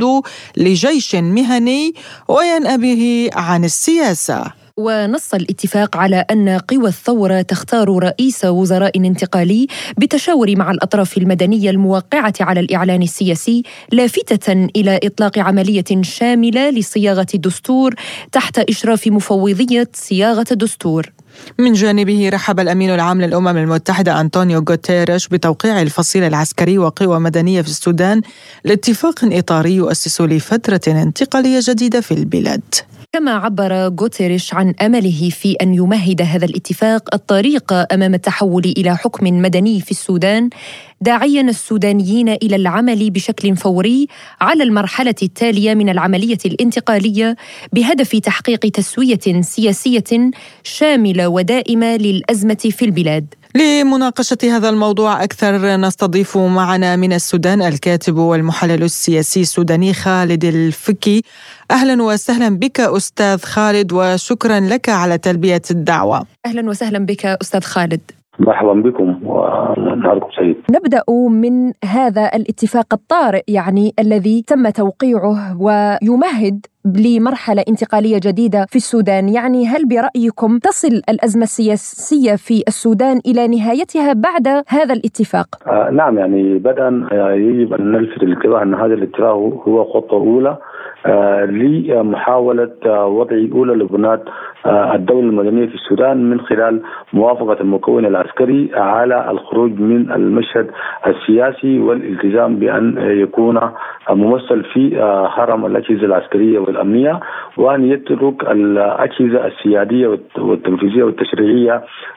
لجيش مهني وينأى به عن السياسة. ونص الاتفاق على أن قوى الثورة تختار رئيس وزراء انتقالي بالتشاور مع الأطراف المدنية الموقعة على الإعلان السياسي، لافتة إلى إطلاق عملية شاملة لصياغة الدستور تحت إشراف مفوضية صياغة الدستور. من جانبه رحب الأمين العام للأمم المتحدة أنطونيو غوتيريش بتوقيع الفصيل العسكري وقوى مدنية في السودان لاتفاق إطاري يؤسس لفترة انتقالية جديدة في البلاد. كما عبر غوتيريش عن أمله في أن يمهد هذا الاتفاق الطريق أمام التحول إلى حكم مدني في السودان، داعياً السودانيين إلى العمل بشكل فوري على المرحلة التالية من العملية الانتقالية بهدف تحقيق تسوية سياسية شاملة ودائمة للأزمة في البلاد. لمناقشة هذا الموضوع أكثر نستضيف معنا من السودان الكاتب والمحلل السياسي السوداني خالد الفكي. أهلا وسهلا بك أستاذ خالد، وشكرا لك على تلبية الدعوة. أهلا وسهلا بك أستاذ خالد. مرحبا بكم ونهاركم سعيد. نبدأ من هذا الاتفاق الطارئ يعني الذي تم توقيعه ويمهد لمرحلة انتقالية جديدة في السودان. يعني هل برأيكم تصل الأزمة السياسية في السودان إلى نهايتها بعد هذا الاتفاق؟ آه نعم، يعني بدءا يجب أن نلفت الانتباه أن هذا الاتفاق هو خطوة أولى آه لمحاولة آه وضع أولى لبنات آه الدولة المدنية في السودان من خلال موافقة المكون العسكري على الخروج من المشهد السياسي والالتزام بأن يكون ممثل في آه هرم الأجهزة العسكرية والأمنية، وأن يترك الأجهزة السيادية والتنفيذية والتشريعية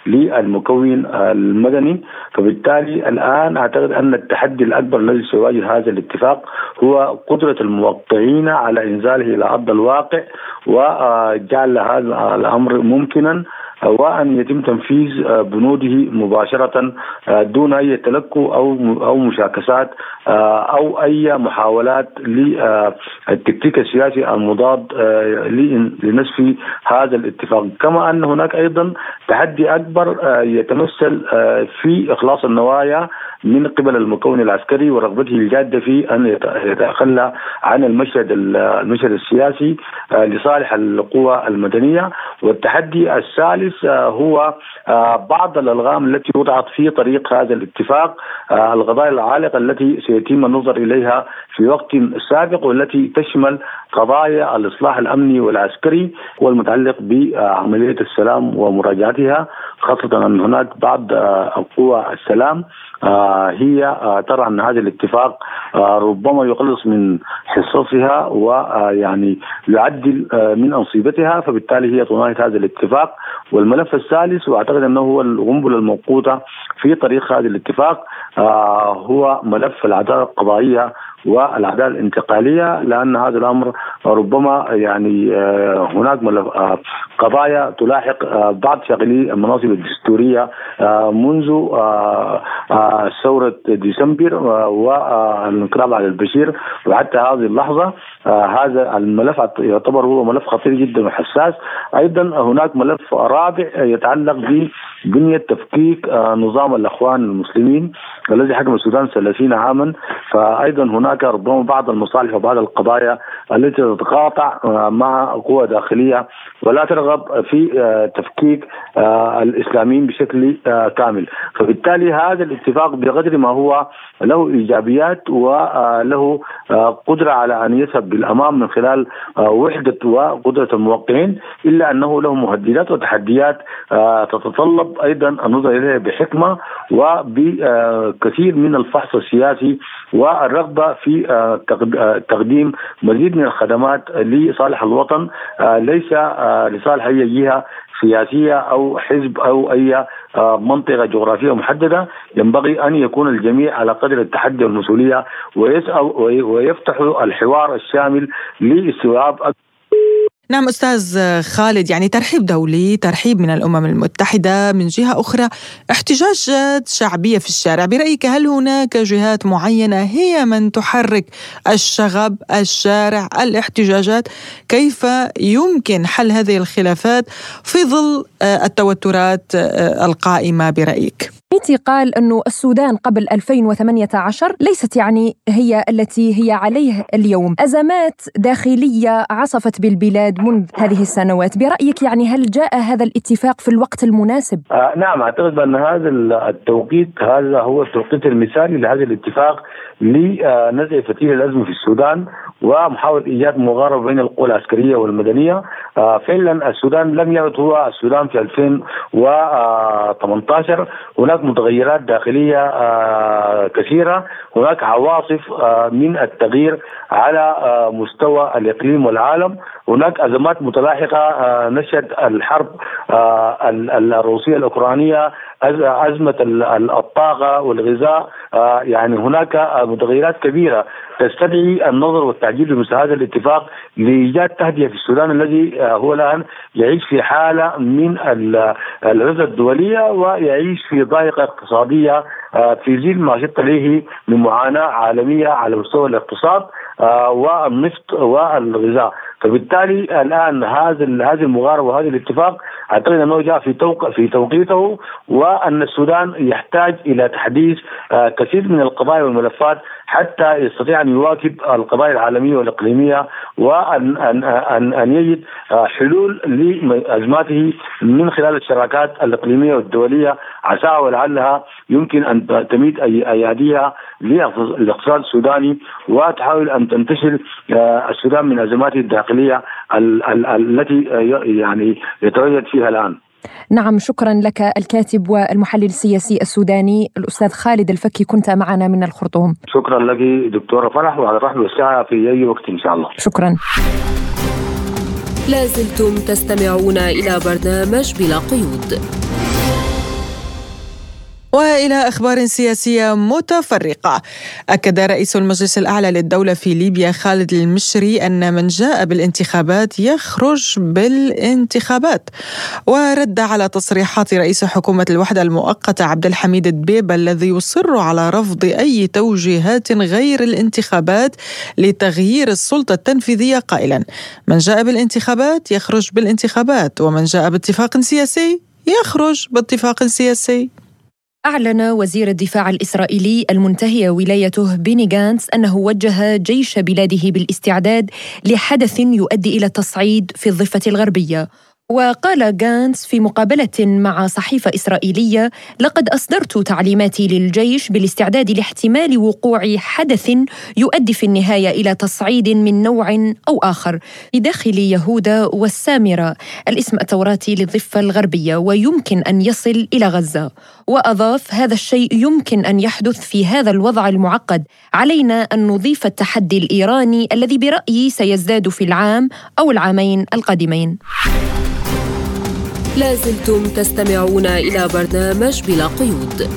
للمكون المدني. فبالتالي الآن أعتقد أن التحدي الأكبر الذي سيواجه هذا الاتفاق هو قدرة الموقعين على إنزاله إلى أرض الواقع وجعل هذا الأمر ممكنا، وأن يتم تنفيذ بنوده مباشرة دون أي تلكؤ أو أو مشاكسات أو أي محاولات للتكتيك السياسي المضاد لنسف هذا الاتفاق. كما أن هناك أيضا تحدي أكبر يتمثل في إخلاص النوايا من قبل المكون العسكري ورغبته الجادة في أن يتخلى عن المشهد المشهد السياسي لصالح القوى المدنية. والتحدي الثالث هو بعض الألغام التي وضعت في طريق هذا الاتفاق، القضايا العالقة التي سيتم النظر إليها في وقت سابق، والتي تشمل قضايا الإصلاح الأمني والعسكري والمتعلق بعملية السلام ومراجعتها، خاصة أن هناك بعض قوى السلام هي ترى أن هذا الاتفاق ربما يقلص من حصصها ويعني يعدل من أنصبتها، فبالتالي هي تناهض هذا الاتفاق. والملف الثالث وأعتقد أنه هو القنبلة الموقوتة في طريق هذا الاتفاق هو ملف العدالة القضائية والعدالة الانتقالية، لأن هذا الأمر ربما يعني هناك قضايا تلاحق بعض شغلي المناصب الدستورية منذ ثورة ديسمبر والانقلاب على البشير وحتى هذه اللحظة. هذا الملف يعتبر هو ملف خطير جدا وحساس. أيضا هناك ملف رابع يتعلق ببنية تفكيك نظام الأخوان المسلمين الذي حكم السودان ثلاثين عاما. فأيضا هناك ربما بعض المصالح وبعض القضايا التي تتقاطع مع قوى داخلية ولا ترغب ترغب في تفكيك الإسلاميين بشكل كامل. فبالتالي هذا الاتفاق بقدر ما هو له إيجابيات وله قدرة على أن يذهب بالأمام من خلال وحدة وقدرة الموقعين، إلا أنه له مهددات وتحديات تتطلب أيضا النظر إليها بحكمة وبكثير من الفحص السياسي والرغبة في تقديم مزيد من الخدمات لصالح الوطن، ليس لصالح أي جهة سياسية أو حزب أو أي منطقة جغرافية محددة. ينبغي أن يكون الجميع على قدر التحدي والمسؤولية ويفتحوا الحوار الشامل لاستوعاب. نعم أستاذ خالد، يعني ترحيب دولي، ترحيب من الأمم المتحدة، من جهة أخرى احتجاجات شعبية في الشارع. برأيك هل هناك جهات معينة هي من تحرك الشغب، الشارع، الاحتجاجات؟ كيف يمكن حل هذه الخلافات في ظل التوترات القائمة برأيك؟ ميتي قال أنه السودان قبل ألفين وثمانية عشر ليست يعني هي التي هي عليه اليوم، أزمات داخلية عصفت بالبلاد منذ هذه السنوات. برأيك يعني هل جاء هذا الاتفاق في الوقت المناسب؟ آه نعم، أعتقد بأن هذا التوقيت هذا هو التوقيت المثالي لهذا الاتفاق لنزع فتيل الأزمة في السودان ومحاولة إيجاد مغاربة بين القوى العسكرية والمدنية. آه فعلا السودان لم يعد هو السودان في ألفين وثمانية عشر، هناك متغيرات داخلية آه كثيرة، هناك عواصف آه من التغيير على آه مستوى الإقليم والعالم، هناك أزمات متلاحقة آه نشأت الحرب آه الروسية الأوكرانية، أزمة الطاقة والغذاء، آه يعني هناك متغيرات كبيرة تستدعي النظر والتعجيل بمثل هذا الاتفاق لإيجاد تهدئة في السودان الذي آه هو الآن يعيش في حالة من العزلة الدولية ويعيش في ضائقة اقتصادية آه في ظل ما شط عليه من معاناة عالمية على مستوى الاقتصاد آه والنفط والغذاء. فبالتالي الآن هذا هذه المغاربة وهذا الاتفاق أعتقد أنه جاء في توق في توقيته، وأن السودان يحتاج إلى تحديث آه كثير من القضايا والملفات حتى يستطيع أن يواكب القضايا العالمية والإقليمية، وأن أن أن أن يجد آه حلول لأزماته من خلال الشراكات الإقليمية والدولية، عساها ولعلها يمكن أن تميد أياديها للاقتصاد السوداني وتحاول أن تنتشل آه السودان من أزماته الداخلية ال- ال- التي يعني يتواجد فيها الآن. نعم، شكرا لك الكاتب والمحلل السياسي السوداني الأستاذ خالد الفكي، كنت معنا من الخرطوم. شكرا لك دكتورة فرح، وعلى رحب والساعة في أي وقت إن شاء الله. شكرا. لازلتم تستمعون إلى برنامج بلا قيود. وإلى أخبار سياسية متفرقة. أكد رئيس المجلس الأعلى للدولة في ليبيا خالد المشري أن من جاء بالانتخابات يخرج بالانتخابات، ورد على تصريحات رئيس حكومة الوحدة المؤقتة عبد الحميد الدبيب الذي يصر على رفض أي توجيهات غير الانتخابات لتغيير السلطة التنفيذية، قائلا: من جاء بالانتخابات يخرج بالانتخابات، ومن جاء باتفاق سياسي يخرج باتفاق سياسي. أعلن وزير الدفاع الإسرائيلي المنتهي ولايته بيني غانتس أنه وجه جيش بلاده بالاستعداد لحدث يؤدي إلى التصعيد في الضفة الغربية. وقال غانتس في مقابلة مع صحيفة إسرائيلية: لقد أصدرت تعليماتي للجيش بالاستعداد لاحتمال وقوع حدث يؤدي في النهاية إلى تصعيد من نوع أو آخر في داخل يهودا والسامرة، الاسم التوراتي للضفة الغربية، ويمكن أن يصل إلى غزة. وأضاف: هذا الشيء يمكن أن يحدث في هذا الوضع المعقد، علينا أن نضيف التحدي الإيراني الذي برأيي سيزداد في العام أو العامين القادمين. لازلتم تستمعون إلى برنامج بلا قيود.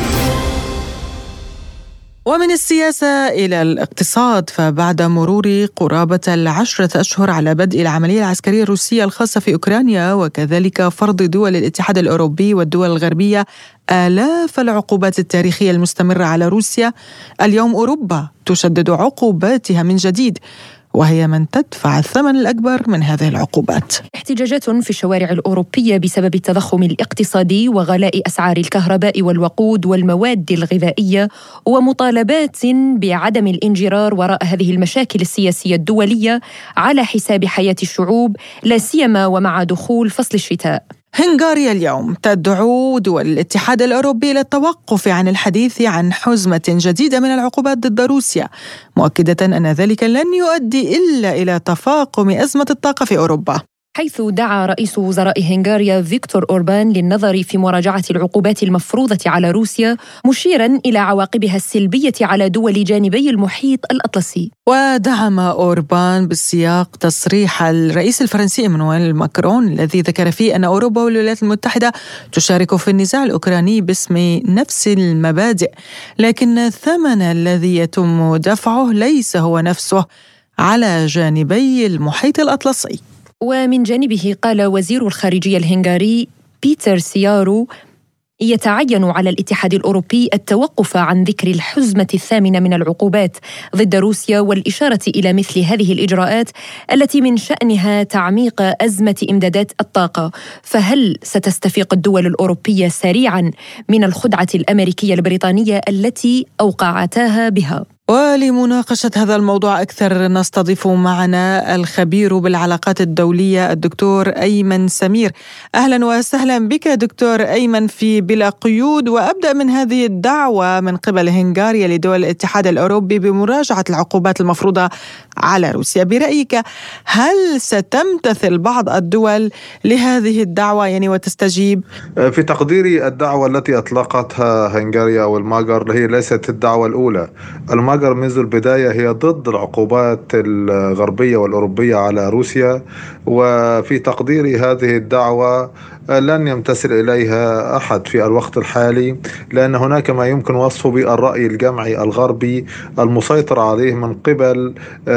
ومن السياسة إلى الاقتصاد، فبعد مرور قرابة العشرة أشهر على بدء العملية العسكرية الروسية الخاصة في أوكرانيا، وكذلك فرض دول الاتحاد الأوروبي والدول الغربية آلاف العقوبات التاريخية المستمرة على روسيا، اليوم أوروبا تشدد عقوباتها من جديد، وهي من تدفع الثمن الأكبر من هذه العقوبات. احتجاجات في الشوارع الأوروبية بسبب التضخم الاقتصادي وغلاء أسعار الكهرباء والوقود والمواد الغذائية، ومطالبات بعدم الانجرار وراء هذه المشاكل السياسية الدولية على حساب حياة الشعوب، لا سيما ومع دخول فصل الشتاء. هنغاريا اليوم تدعو دول الاتحاد الأوروبي للتوقف عن الحديث عن حزمة جديدة من العقوبات ضد روسيا، مؤكدة أن ذلك لن يؤدي إلا إلى تفاقم أزمة الطاقة في أوروبا، حيث دعا رئيس وزراء هنغاريا فيكتور أوربان للنظر في مراجعة العقوبات المفروضة على روسيا، مشيرا إلى عواقبها السلبية على دول جانبي المحيط الأطلسي. ودعم أوربان بالسياق تصريح الرئيس الفرنسي إيمانويل ماكرون الذي ذكر فيه أن أوروبا والولايات المتحدة تشارك في النزاع الأوكراني باسم نفس المبادئ، لكن الثمن الذي يتم دفعه ليس هو نفسه على جانبي المحيط الأطلسي. ومن جانبه قال وزير الخارجية الهنغاري بيتر سيارو: يتعين على الاتحاد الأوروبي التوقف عن ذكر الحزمة الثامنة من العقوبات ضد روسيا، والإشارة إلى مثل هذه الإجراءات التي من شأنها تعميق أزمة إمدادات الطاقة. فهل ستستفيق الدول الأوروبية سريعا من الخدعة الأمريكية البريطانية التي أوقعتها بها؟ ولمناقشة هذا الموضوع أكثر نستضيف معنا الخبير بالعلاقات الدولية الدكتور أيمن سمير. أهلا وسهلا بك دكتور أيمن في بلا قيود، وأبدأ من هذه الدعوة من قبل هنغاريا لدول الاتحاد الأوروبي بمراجعة العقوبات المفروضة على روسيا. برأيك هل ستمتثل بعض الدول لهذه الدعوة يعني وتستجيب؟ في تقديري الدعوة التي أطلقتها هنغاريا والماجر هي ليست الدعوة الأولى. الماجر منذ البداية هي ضد العقوبات الغربية والأوروبية على روسيا، وفي تقديري هذه الدعوة لن يمتثل إليها أحد في الوقت الحالي، لأن هناك ما يمكن وصفه بالرأي الجمعي الغربي المسيطر عليه من قبل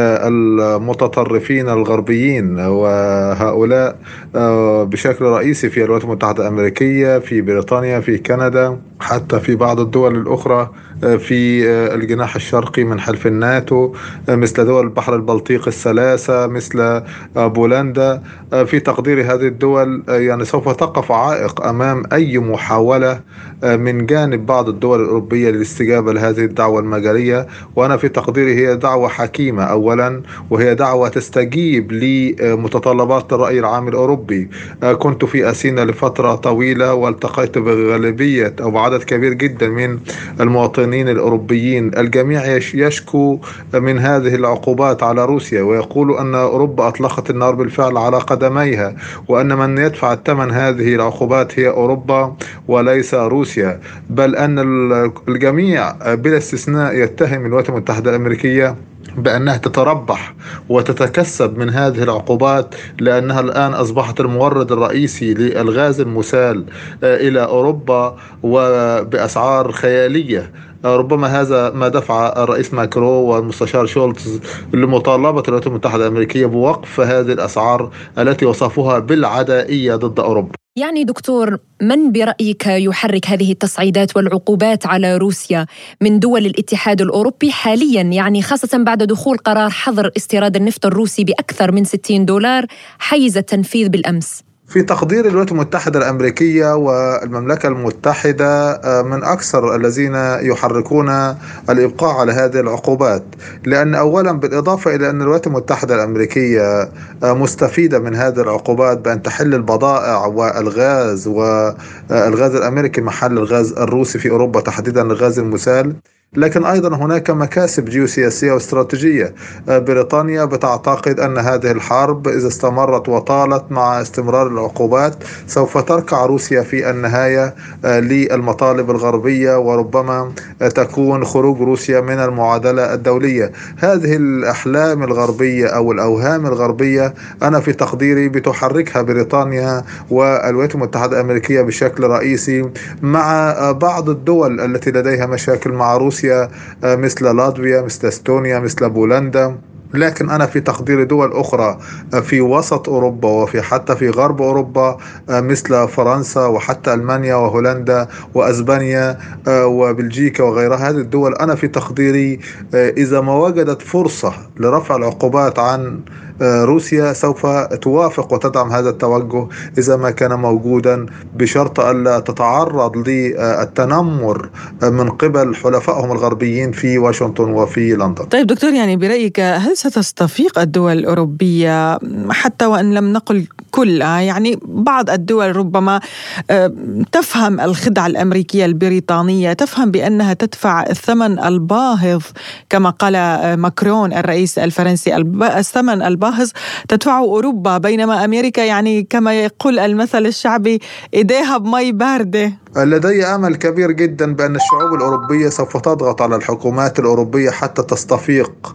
المتطرفين الغربيين، وهؤلاء بشكل رئيسي في الولايات المتحدة الأمريكية، في بريطانيا، في كندا، حتى في بعض الدول الأخرى في الجناح الشرقي من حلف الناتو، مثل دول البحر البلطيق الثلاثة، مثل بولندا. في تقدير هذه الدول يعني سوف تقف عائق أمام أي محاولة من جانب بعض الدول الأوروبية للاستجابة لهذه الدعوة المجرية. وأنا في تقديري هي دعوة حكيمة أولا، وهي دعوة تستجيب لمتطلبات الرأي العام الأوروبي. كنت في أثينا لفترة طويلة والتقيت بغالبية أو بعدد كبير جدا من المواطنين الأوروبيين، الجميع يشكو من هذه العقوبات على روسيا، ويقول أن أوروبا أطلقت النار بالفعل على قدميها، وأن من يدفع الثمن هذه العقوبات هي أوروبا وليس روسيا. بل أن الجميع بلا استثناء يتهم الولايات المتحدة الأمريكية بأنها تتربح وتتكسب من هذه العقوبات، لأنها الآن أصبحت المورد الرئيسي للغاز المسال إلى أوروبا وبأسعار خيالية. ربما هذا ما دفع الرئيس ماكرون والمستشار شولتز لمطالبة الولايات المتحدة الأمريكية بوقف هذه الأسعار التي وصفوها بالعدائية ضد أوروبا. يعني دكتور، من برأيك يحرك هذه التصعيدات والعقوبات على روسيا من دول الاتحاد الأوروبي حاليا، يعني خاصة بعد دخول قرار حظر استيراد النفط الروسي بأكثر من ستين دولار حيز التنفيذ بالأمس؟ في تقدير الولايات المتحدة الأمريكية والمملكة المتحدة من أكثر الذين يحركون الإبقاء على هذه العقوبات، لأن أولا بالإضافة إلى أن الولايات المتحدة الأمريكية مستفيدة من هذه العقوبات بأن تحل البضائع والغاز والغاز الأمريكي محل الغاز الروسي في أوروبا، تحديدا الغاز المسال، لكن أيضا هناك مكاسب جيوسياسية واستراتيجية. بريطانيا بتعتقد أن هذه الحرب إذا استمرت وطالت مع استمرار العقوبات سوف تركع روسيا في النهاية للمطالب الغربية، وربما تكون خروج روسيا من المعادلة الدولية. هذه الأحلام الغربية أو الأوهام الغربية أنا في تقديري بتحركها بريطانيا والولايات المتحدة الأمريكية بشكل رئيسي، مع بعض الدول التي لديها مشاكل مع روسيا مثل لاتفيا، مثل استونيا، مثل بولندا، لكن أنا في تقدير دول أخرى في وسط أوروبا وفي حتى في غرب أوروبا مثل فرنسا وحتى ألمانيا وهولندا وأسبانيا وبلجيكا وغيرها، هذه الدول أنا في تقديري إذا ما وجدت فرصة لرفع العقوبات عن روسيا سوف توافق وتدعم هذا التوجه إذا ما كان موجودا، بشرط ألا تتعرض للتنمر من قبل حلفائهم الغربيين في واشنطن وفي لندن. طيب دكتور، يعني برأيك هل ستستفيق الدول الأوروبية حتى وإن لم نقل كلها، يعني بعض الدول ربما تفهم الخدعة الأمريكية البريطانية، تفهم بأنها تدفع الثمن الباهظ كما قال ماكرون الرئيس الفرنسي، الثمن الباهظ تدفعه أوروبا، بينما أمريكا يعني كما يقول المثل الشعبي إيديها بمي باردة؟ لدي أمل كبير جدا بأن الشعوب الأوروبية سوف تضغط على الحكومات الأوروبية حتى تستفيق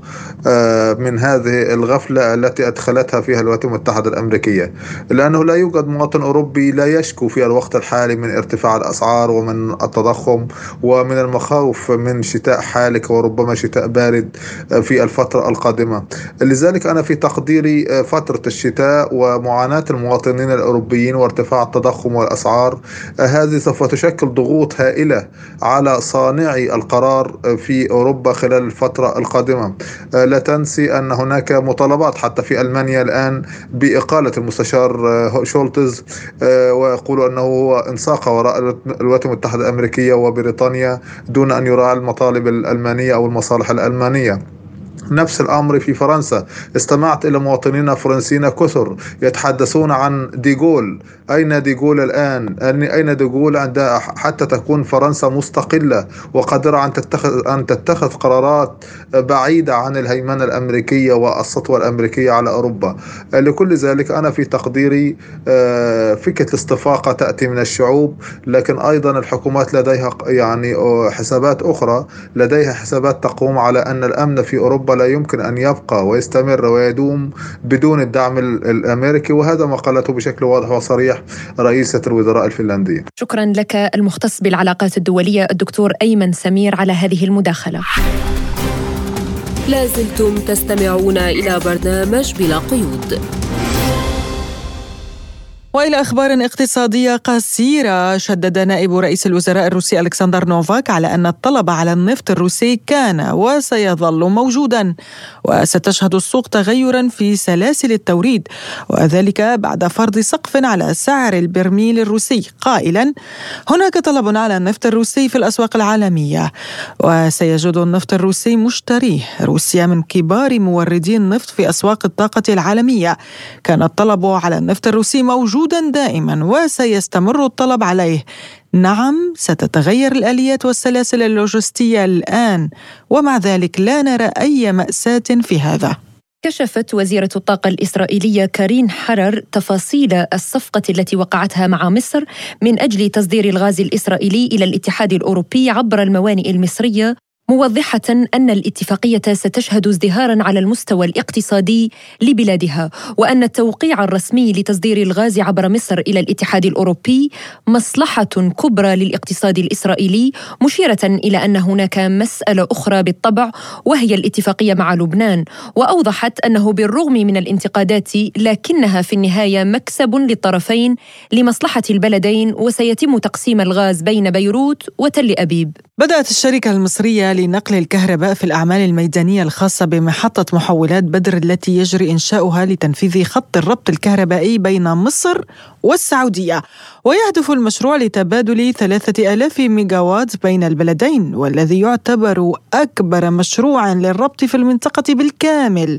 من هذه الغفلة التي أدخلتها فيها الولايات المتحدة الأمريكية، لأنه لا يوجد مواطن أوروبي لا يشكو في الوقت الحالي من ارتفاع الأسعار ومن التضخم ومن المخاوف من شتاء حالك وربما شتاء بارد في الفترة القادمة. لذلك أنا في تقديري فترة الشتاء ومعاناة المواطنين الأوروبيين وارتفاع التضخم والأسعار هذه سوف تشكل ضغوط هائلة على صانعي القرار في أوروبا خلال الفترة القادمة. لا تنسي أن هناك مطالبات حتى في ألمانيا الآن بإقالة المستشار شولتز، ويقولوا أنه هو انساق وراء الولايات المتحدة الأمريكية وبريطانيا دون أن يراعي المطالب الألمانية أو المصالح الألمانية. نفس الأمر في فرنسا، استمعت إلى مواطنين فرنسيين كثر يتحدثون عن ديغول. أين ديغول الآن؟ أين ديغول عند حتى تكون فرنسا مستقلة وقادرة أن تتخذ أن تتخذ قرارات بعيدة عن الهيمنة الأمريكية والسطوة الأمريكية على أوروبا. لكل ذلك أنا في تقديري فكرة الاستفاقة تأتي من الشعوب، لكن أيضا الحكومات لديها يعني حسابات أخرى، لديها حسابات تقوم على أن الأمن في أوروبا لا يمكن أن يبقى ويستمر ويدوم بدون الدعم الأمريكي، وهذا ما قالته بشكل واضح وصريح رئيسة الوزراء الفنلندية. شكرا لك المختص بالعلاقات الدولية الدكتور أيمن سمير على هذه المداخلة. لازلتم تستمعون إلى برنامج بلا قيود. وإلى أخبار اقتصادية قصيرة، شدد نائب رئيس الوزراء الروسي ألكسندر نوفاك على أن الطلب على النفط الروسي كان وسيظل موجودا، وستشهد السوق تغيرا في سلاسل التوريد، وذلك بعد فرض سقف على سعر البرميل الروسي، قائلا هناك طلب على النفط الروسي في الأسواق العالمية وسيجد النفط الروسي مشتريه. روسيا من كبار موردي النفط في أسواق الطاقة العالمية، كان الطلب على النفط الروسي موجود دائما وسيستمر الطلب عليه. نعم، ستتغير الآليات والسلاسل اللوجستية الآن، ومع ذلك لا نرى أي مأساة في هذا. كشفت وزيرة الطاقة الإسرائيلية كارين حرر تفاصيل الصفقة التي وقعتها مع مصر من أجل تصدير الغاز الإسرائيلي إلى الاتحاد الأوروبي عبر الموانئ المصرية، موضحة أن الاتفاقية ستشهد ازدهاراً على المستوى الاقتصادي لبلادها، وأن التوقيع الرسمي لتصدير الغاز عبر مصر إلى الاتحاد الأوروبي مصلحة كبرى للاقتصاد الإسرائيلي، مشيرة إلى أن هناك مسألة أخرى بالطبع وهي الاتفاقية مع لبنان، وأوضحت أنه بالرغم من الانتقادات لكنها في النهاية مكسب للطرفين لمصلحة البلدين، وسيتم تقسيم الغاز بين بيروت وتل أبيب. بدأت الشركة المصرية لنقل الكهرباء في الأعمال الميدانية الخاصة بمحطة محولات بدر التي يجري إنشاؤها لتنفيذ خط الربط الكهربائي بين مصر والسعودية، ويهدف المشروع لتبادل ثلاثة آلاف ميجاوات بين البلدين، والذي يعتبر أكبر مشروع للربط في المنطقة بالكامل.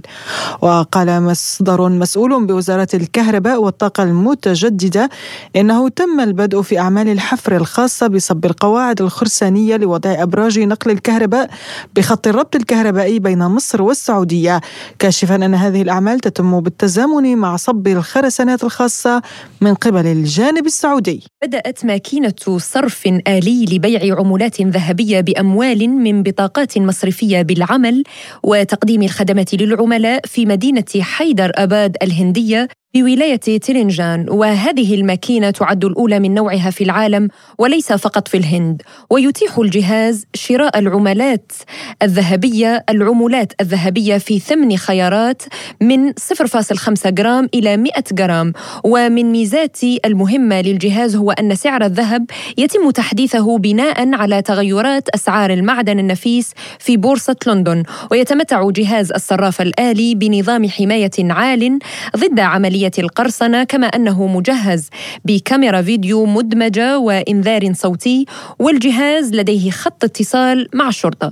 وقال مصدر مسؤول بوزارة الكهرباء والطاقة المتجددة إنه تم البدء في أعمال الحفر الخاصة بصب القواعد الخرسانية لوضع أبراج نقل الكهرباء بخط الربط الكهربائي بين مصر والسعودية، كاشفا أن هذه الأعمال تتم بالتزامن مع صب الخرسانات الخاصة من قبل الجانب السعودي. بدأت ماكينة صرف آلي لبيع عملات ذهبية بأموال من بطاقات مصرفية بالعمل وتقديم الخدمات للعملاء في مدينة حيدر أباد الهندية بولاية تيلينجان، وهذه الماكينة تعد الأولى من نوعها في العالم وليس فقط في الهند. ويتيح الجهاز شراء العملات الذهبية العملات الذهبية في ثمن خيارات من صفر فاصلة خمسة جرام إلى مئة جرام. ومن ميزات المهمة للجهاز هو أن سعر الذهب يتم تحديثه بناء على تغيرات أسعار المعدن النفيس في بورصة لندن. ويتمتع جهاز الصراف الآلي بنظام حماية عال ضد عملية القرصنة، كما أنه مجهز بكاميرا فيديو مدمجة وإنذار صوتي، والجهاز لديه خط اتصال مع الشرطة.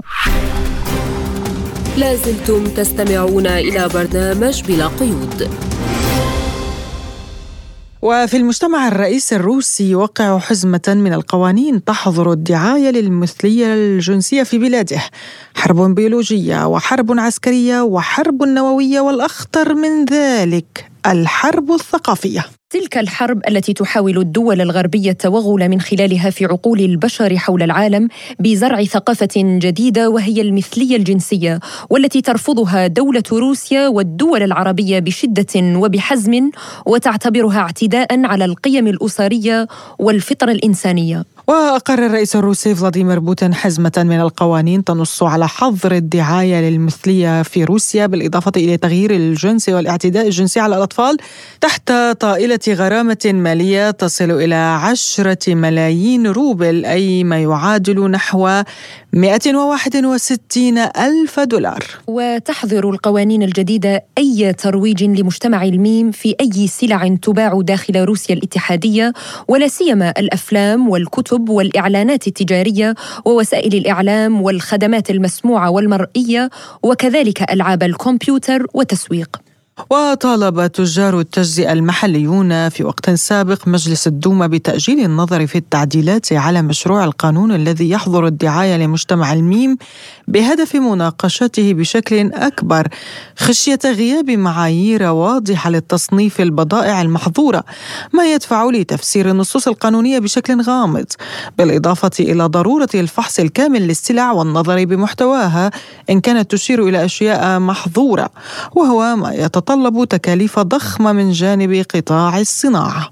لازلتم تستمعون إلى برنامج بلا قيود. وفي المجتمع الرئيس الروسي يوقع حزمة من القوانين تحظر الدعاية للمثلية الجنسية في بلاده. حرب بيولوجية وحرب عسكرية وحرب نووية، والأخطر من ذلك الحرب الثقافية. تلك الحرب التي تحاول الدول الغربية التوغل من خلالها في عقول البشر حول العالم بزرع ثقافة جديدة، وهي المثلية الجنسية، والتي ترفضها دولة روسيا والدول العربية بشدة وبحزم، وتعتبرها اعتداء على القيم الأسرية والفطرة الإنسانية. وأقر الرئيس الروسي فلاديمير بوتين حزمة من القوانين تنص على حظر الدعاية للمثلية في روسيا، بالإضافة إلى تغيير الجنس والاعتداء الجنسي على الأطفال، تحت طائلة غرامة مالية تصل إلى عشرة ملايين روبل، أي ما يعادل نحو مئة وواحد وستين ألف دولار. وتحظر القوانين الجديدة أي ترويج لمجتمع الميم في أي سلع تباع داخل روسيا الاتحادية، ولا سيما الأفلام والكتب والإعلانات التجارية ووسائل الإعلام والخدمات المسموعة والمرئية، وكذلك ألعاب الكمبيوتر وتسويق. وطالب تجار التجزئة المحليون في وقت سابق مجلس الدوما بتأجيل النظر في التعديلات على مشروع القانون الذي يحظر الدعاية لمجتمع الميم بهدف مناقشته بشكل أكبر، خشية غياب معايير واضحة للتصنيف البضائع المحظورة، ما يدفع لتفسير النصوص القانونية بشكل غامض، بالإضافة إلى ضرورة الفحص الكامل للسلع والنظر بمحتواها إن كانت تشير إلى أشياء محظورة، وهو ما يتطلب تطلب تكاليف ضخمة من جانب قطاع الصناعة.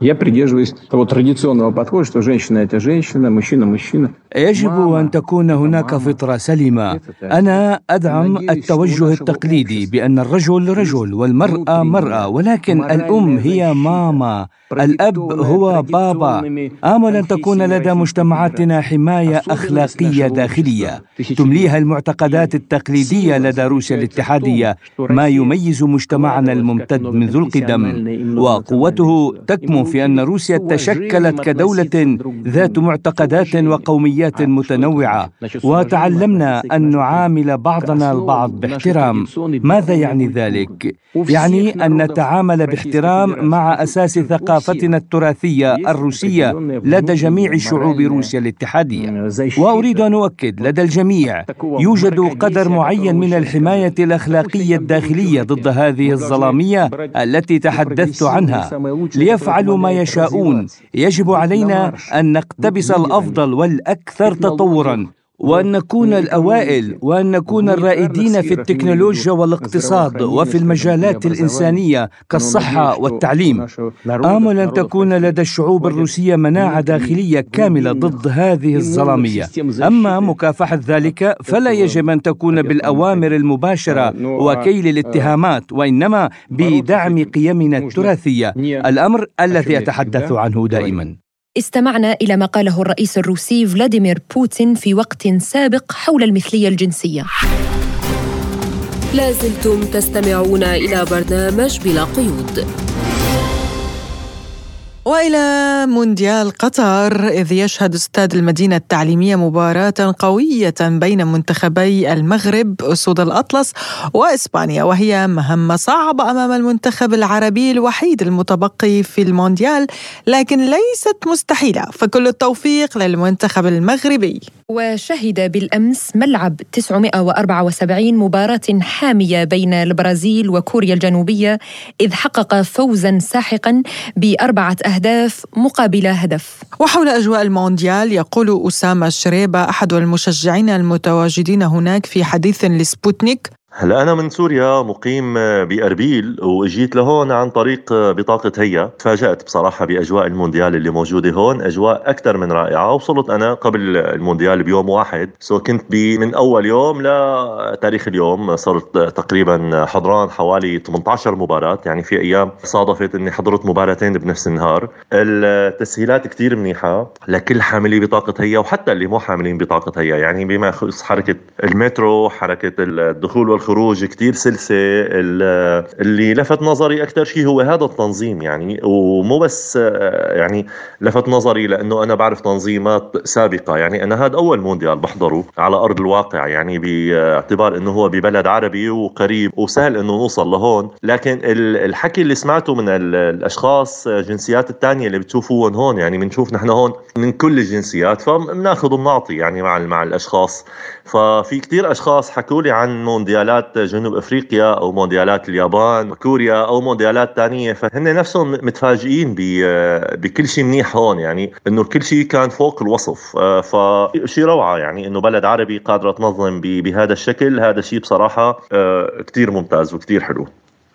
يجب أن تكون هناك فطرة سليمة. أنا أدعم التوجه التقليدي بأن الرجل رجل والمرأة مرأة، ولكن الأم هي ماما، الأب هو بابا. آمل أن تكون لدى مجتمعاتنا حماية أخلاقية داخلية تمليها المعتقدات التقليدية لدى روسيا الاتحادية، ما يميز مجتمعنا الممتد منذ القدم. وقوته تكمن في أن روسيا تشكلت كدولة ذات معتقدات وقوميات متنوعة، وتعلمنا أن نعامل بعضنا البعض باحترام. ماذا يعني ذلك؟ يعني أن نتعامل باحترام مع أساس ثقافتنا التراثية الروسية لدى جميع شعوب روسيا الاتحادية. وأريد أن أؤكد لدى الجميع يوجد قدر معين من الحماية الأخلاقية الداخلية ضد هذه الظلامية التي تحدثت عنها. ليفعلوا ما يشاءون، يجب علينا أن نقتبس الأفضل والأكثر تطوراً، وأن نكون الأوائل، وأن نكون الرائدين في التكنولوجيا والاقتصاد وفي المجالات الإنسانية كالصحة والتعليم. آمل أن تكون لدى الشعوب الروسية مناعة داخلية كاملة ضد هذه الظلامية. أما مكافحة ذلك فلا يجب أن تكون بالأوامر المباشرة وكيل الاتهامات، وإنما بدعم قيمنا التراثية، الأمر الذي أتحدث عنه دائما. استمعنا إلى ما قاله الرئيس الروسي فلاديمير بوتين في وقت سابق حول المثلية الجنسية. لازلتم تستمعون إلى برنامج بلا قيود. وإلى مونديال قطر، إذ يشهد استاد المدينة التعليمية مباراة قوية بين منتخبي المغرب أسود الأطلس وإسبانيا، وهي مهمة صعبة أمام المنتخب العربي الوحيد المتبقي في المونديال، لكن ليست مستحيلة، فكل التوفيق للمنتخب المغربي. وشهد بالأمس ملعب تسعمائة وأربعة وسبعين مباراة حامية بين البرازيل وكوريا الجنوبية، إذ حقق فوزا ساحقا بأربعة أهداف مقابل هدف. وحول أجواء المونديال يقول أسامة شريبة أحد المشجعين المتواجدين هناك في حديث لسبوتنيك: هلا أنا من سوريا مقيم بأربيل، وإجيت لهون عن طريق بطاقة هيا. تفاجأت بصراحة بأجواء المونديال اللي موجودة هون، أجواء أكثر من رائعة. وصلت أنا قبل المونديال بيوم واحد، سو كنت بي من أول يوم لتاريخ اليوم صرت تقريبا حضران حوالي ثمانية عشر مباراة. يعني في أيام صادفت أني حضرت مباراتين بنفس النهار. التسهيلات كتير منيحة لكل حاملي بطاقة هيا وحتى اللي مو حاملين بطاقة هيا، يعني بما يخص حركة المترو، حركة الدخول والخروج كتير سلسة. اللي لفت نظري أكتر شيء هو هذا التنظيم، يعني ومو بس يعني لفت نظري لأنه أنا بعرف تنظيمات سابقة. يعني أنا هذا أول مونديال بحضره على أرض الواقع، يعني باعتبار أنه هو ببلد عربي وقريب وسهل أنه نوصل لهون. لكن الحكي اللي سمعته من الأشخاص جنسيات التانية اللي بتشوفوهم هون، يعني بنشوف نحن هون من كل الجنسيات، فبناخذ وبنعطي يعني مع مع الأشخاص. ففي كتير أشخاص حكوا لي عن مونديالات جنوب أفريقيا أو مونديالات اليابان وكوريا أو مونديالات تانية، فهن نفسهم متفاجئين بكل شيء منيح هون، يعني إنه كل شيء كان فوق الوصف. فشي روعة يعني إنه بلد عربي قادرة تنظم بهذا الشكل. هذا شيء بصراحة كتير ممتاز وكتير حلو.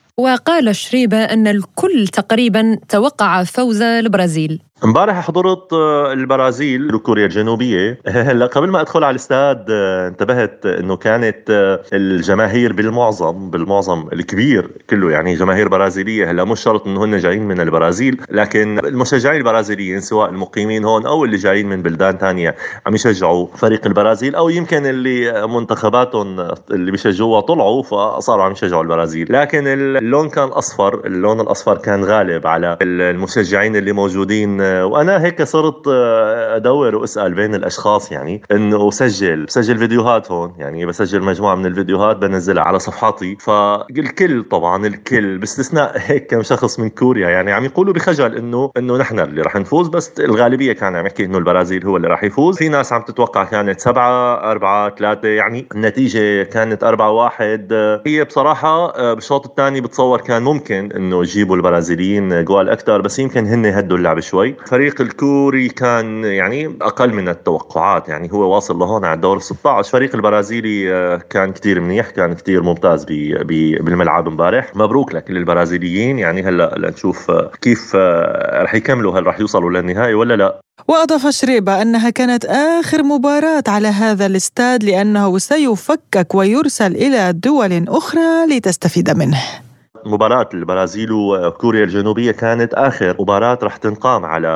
وقال شريبة أن الكل تقريبا توقع فوز البرازيل. امبارح حضرت البرازيل وكوريا الجنوبية. هلا قبل ما ادخل على الاستاد انتبهت انه كانت الجماهير بالمعظم بالمعظم الكبير كله يعني جماهير برازيلية. هلا مش شرط انه هن جايين من البرازيل، لكن المشجعين البرازيليين سواء المقيمين هون او اللي جايين من بلدان تانية عم يشجعوا فريق البرازيل، او يمكن اللي منتخباتهم اللي بيشجعوها طلعوا فصاروا عم يشجعوا البرازيل. لكن اللون كان اصفر، اللون الاصفر كان غالب على المشجعين اللي موجودين. وانا هيك صرت ادور واسال بين الاشخاص، يعني انه اسجل بسجل فيديوهات هون، يعني بسجل مجموعه من الفيديوهات بنزلها على صفحاتي. فالكل طبعا الكل باستثناء هيك كم شخص من كوريا يعني عم يقولوا بخجل انه انه نحن اللي راح نفوز، بس الغالبيه كان عم يحكي انه البرازيل هو اللي راح يفوز. في ناس عم تتوقع كانت سبعة أربعة ثلاثة، يعني النتيجه كانت أربعة واحد. هي بصراحه بالشوط الثاني بتصور كان ممكن انه يجيبوا البرازيليين جوال اكثر، بس يمكن هن هدوا اللعب شوي. فريق الكوري كان يعني أقل من التوقعات، يعني هو واصل لهون على الدور ستة عشر. فريق البرازيلي كان كتير منيح، كان كتير ممتاز بالملعب امبارح. مبروك لكل البرازيليين. يعني هلأ لنشوف كيف رح يكملوا، هل رح يوصلوا للنهائي ولا لا. وأضاف شريبة أنها كانت آخر مباراة على هذا الاستاد لأنه سيفكك ويرسل إلى دول أخرى لتستفيد منه. مباراة البرازيل وكوريا الجنوبية كانت آخر مباراة رح تنقام على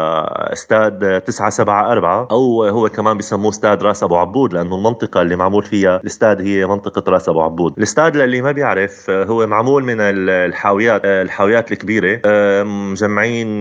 استاد تسعة سبعة أربعة، أو هو كمان بيسموه استاد راس أبو عبود، لأنه المنطقة اللي معمول فيها الاستاد هي منطقة راس أبو عبود. الاستاد اللي ما بيعرف هو معمول من الحاويات الحاويات الكبيرة، مجمعين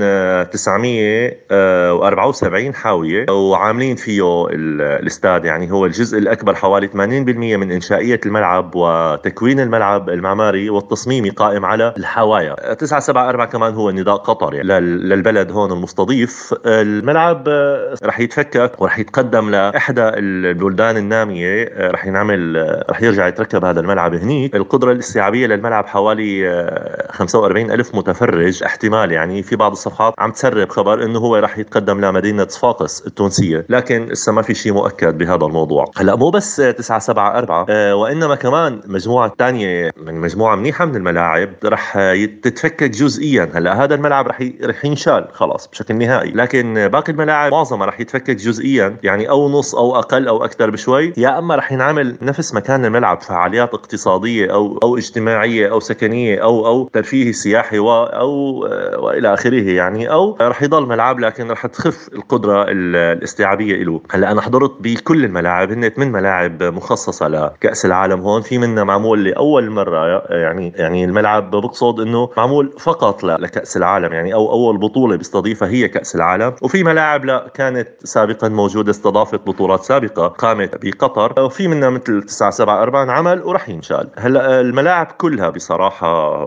تسعمية وأربعة وسبعين حاوية وعاملين فيه الاستاد. يعني هو الجزء الأكبر حوالي ثمانين بالمئة من إنشائية الملعب وتكوين الملعب المعماري والتصميمي قائم على الحوايا. تسعة سبعة أربعة كمان هو نداء قطر يعني للبلد هون المستضيف. الملعب رح يتفكك ورح يتقدم لإحدى البلدان النامية، رح ينعمل رح يرجع يتركب هذا الملعب هنيك. القدرة الاستيعابية للملعب حوالي خمسة وأربعين ألف متفرج احتمال. يعني في بعض الصفحات عم تسرب خبر إنه هو رح يتقدم لمدينة صفاقس التونسية، لكن لسه ما في شيء مؤكد بهذا الموضوع. هلا مو بس تسعة سبعة أربعة، وإنما كمان مجموعة تانية من مجموعة منيحة من الملاعب رح تتفكك جزئيا. هلا هذا الملعب رح رح ينشال خلاص بشكل نهائي، لكن باقي الملاعب معظمها رح يتفكك جزئيا، يعني او نص او اقل او اكثر بشوي. يا اما رح ينعمل نفس مكان الملعب فعاليات اقتصاديه او او اجتماعيه او سكنيه او او ترفيهي سياحي و او والى اخره، يعني او رح يضل ملعب لكن رح تخف القدره الاستيعابيه له. هلا انا حضرت بكل الملاعب، هن ثمان ملاعب مخصصه لكاس العالم هون. في منها معمول لاول مره، يعني يعني الملعب بقصد انه معمول فقط لكأس العالم، يعني او اول بطولة بيستضيفها هي كأس العالم. وفي ملاعب لا كانت سابقا موجودة استضافت بطولات سابقة قامت بقطر، وفي منها مثل تسعة سبعة أربعة انعمل ورح ينشال. هلا الملاعب كلها بصراحة فيها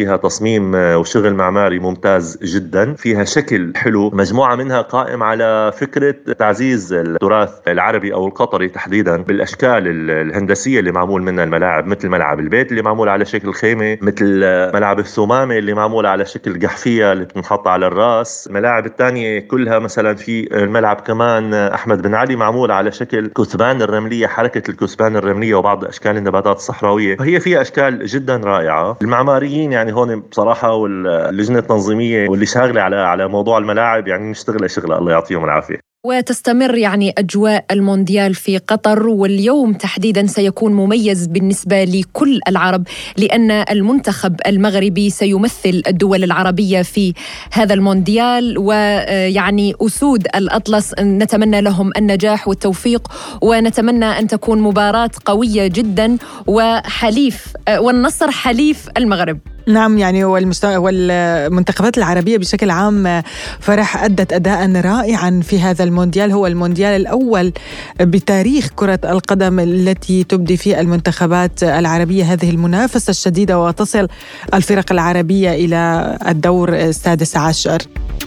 فيها تصميم وشغل معماري ممتاز جدا، فيها شكل حلو، مجموعة منها قائم على فكرة تعزيز التراث العربي أو القطري تحديدا بالأشكال الهندسية اللي معمول منها الملاعب، مثل ملعب البيت اللي معمول على شكل خيمة، مثل ملعب الثمامة اللي معمول على شكل قحفية اللي بتنحط على الراس. الملاعب الثانية كلها مثلا في الملعب كمان أحمد بن علي معمول على شكل كثبان الرملية، حركة الكثبان الرملية وبعض أشكال النباتات الصحراوية، فهي فيها أشكال جدا رائعة. المعماريين يعني هون بصراحة واللجنة التنظيمية واللي شاغلة على على موضوع الملاعب يعني مشتغلة شغلة، الله يعطيهم العافية. وتستمر يعني أجواء المونديال في قطر، واليوم تحديدا سيكون مميز بالنسبة لكل العرب، لأن المنتخب المغربي سيمثل الدول العربية في هذا المونديال، ويعني أسود الأطلس نتمنى لهم النجاح والتوفيق، ونتمنى أن تكون مباراة قوية جدا وحليف والنصر حليف المغرب. نعم، يعني والمنتخبات العربية بشكل عام فرح أدت أداء رائعا في هذا المونديال، هو المونديال الأول بتاريخ كرة القدم التي تبدي فيه المنتخبات العربية هذه المنافسة الشديدة، وتصل الفرق العربية إلى الدور السادس عشر.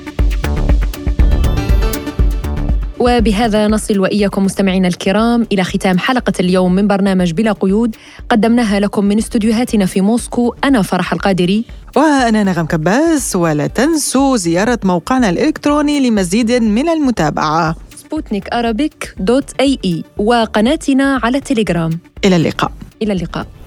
وبهذا نصل وإياكم مستمعينا الكرام إلى ختام حلقة اليوم من برنامج بلا قيود، قدمناها لكم من استوديوهاتنا في موسكو. أنا فرح القادري وأنا نغم كباس، ولا تنسوا زيارة موقعنا الإلكتروني لمزيد من المتابعة سبوتنيك أرابيك دوت أي إي وقناتنا على تيليجرام. إلى اللقاء. إلى اللقاء.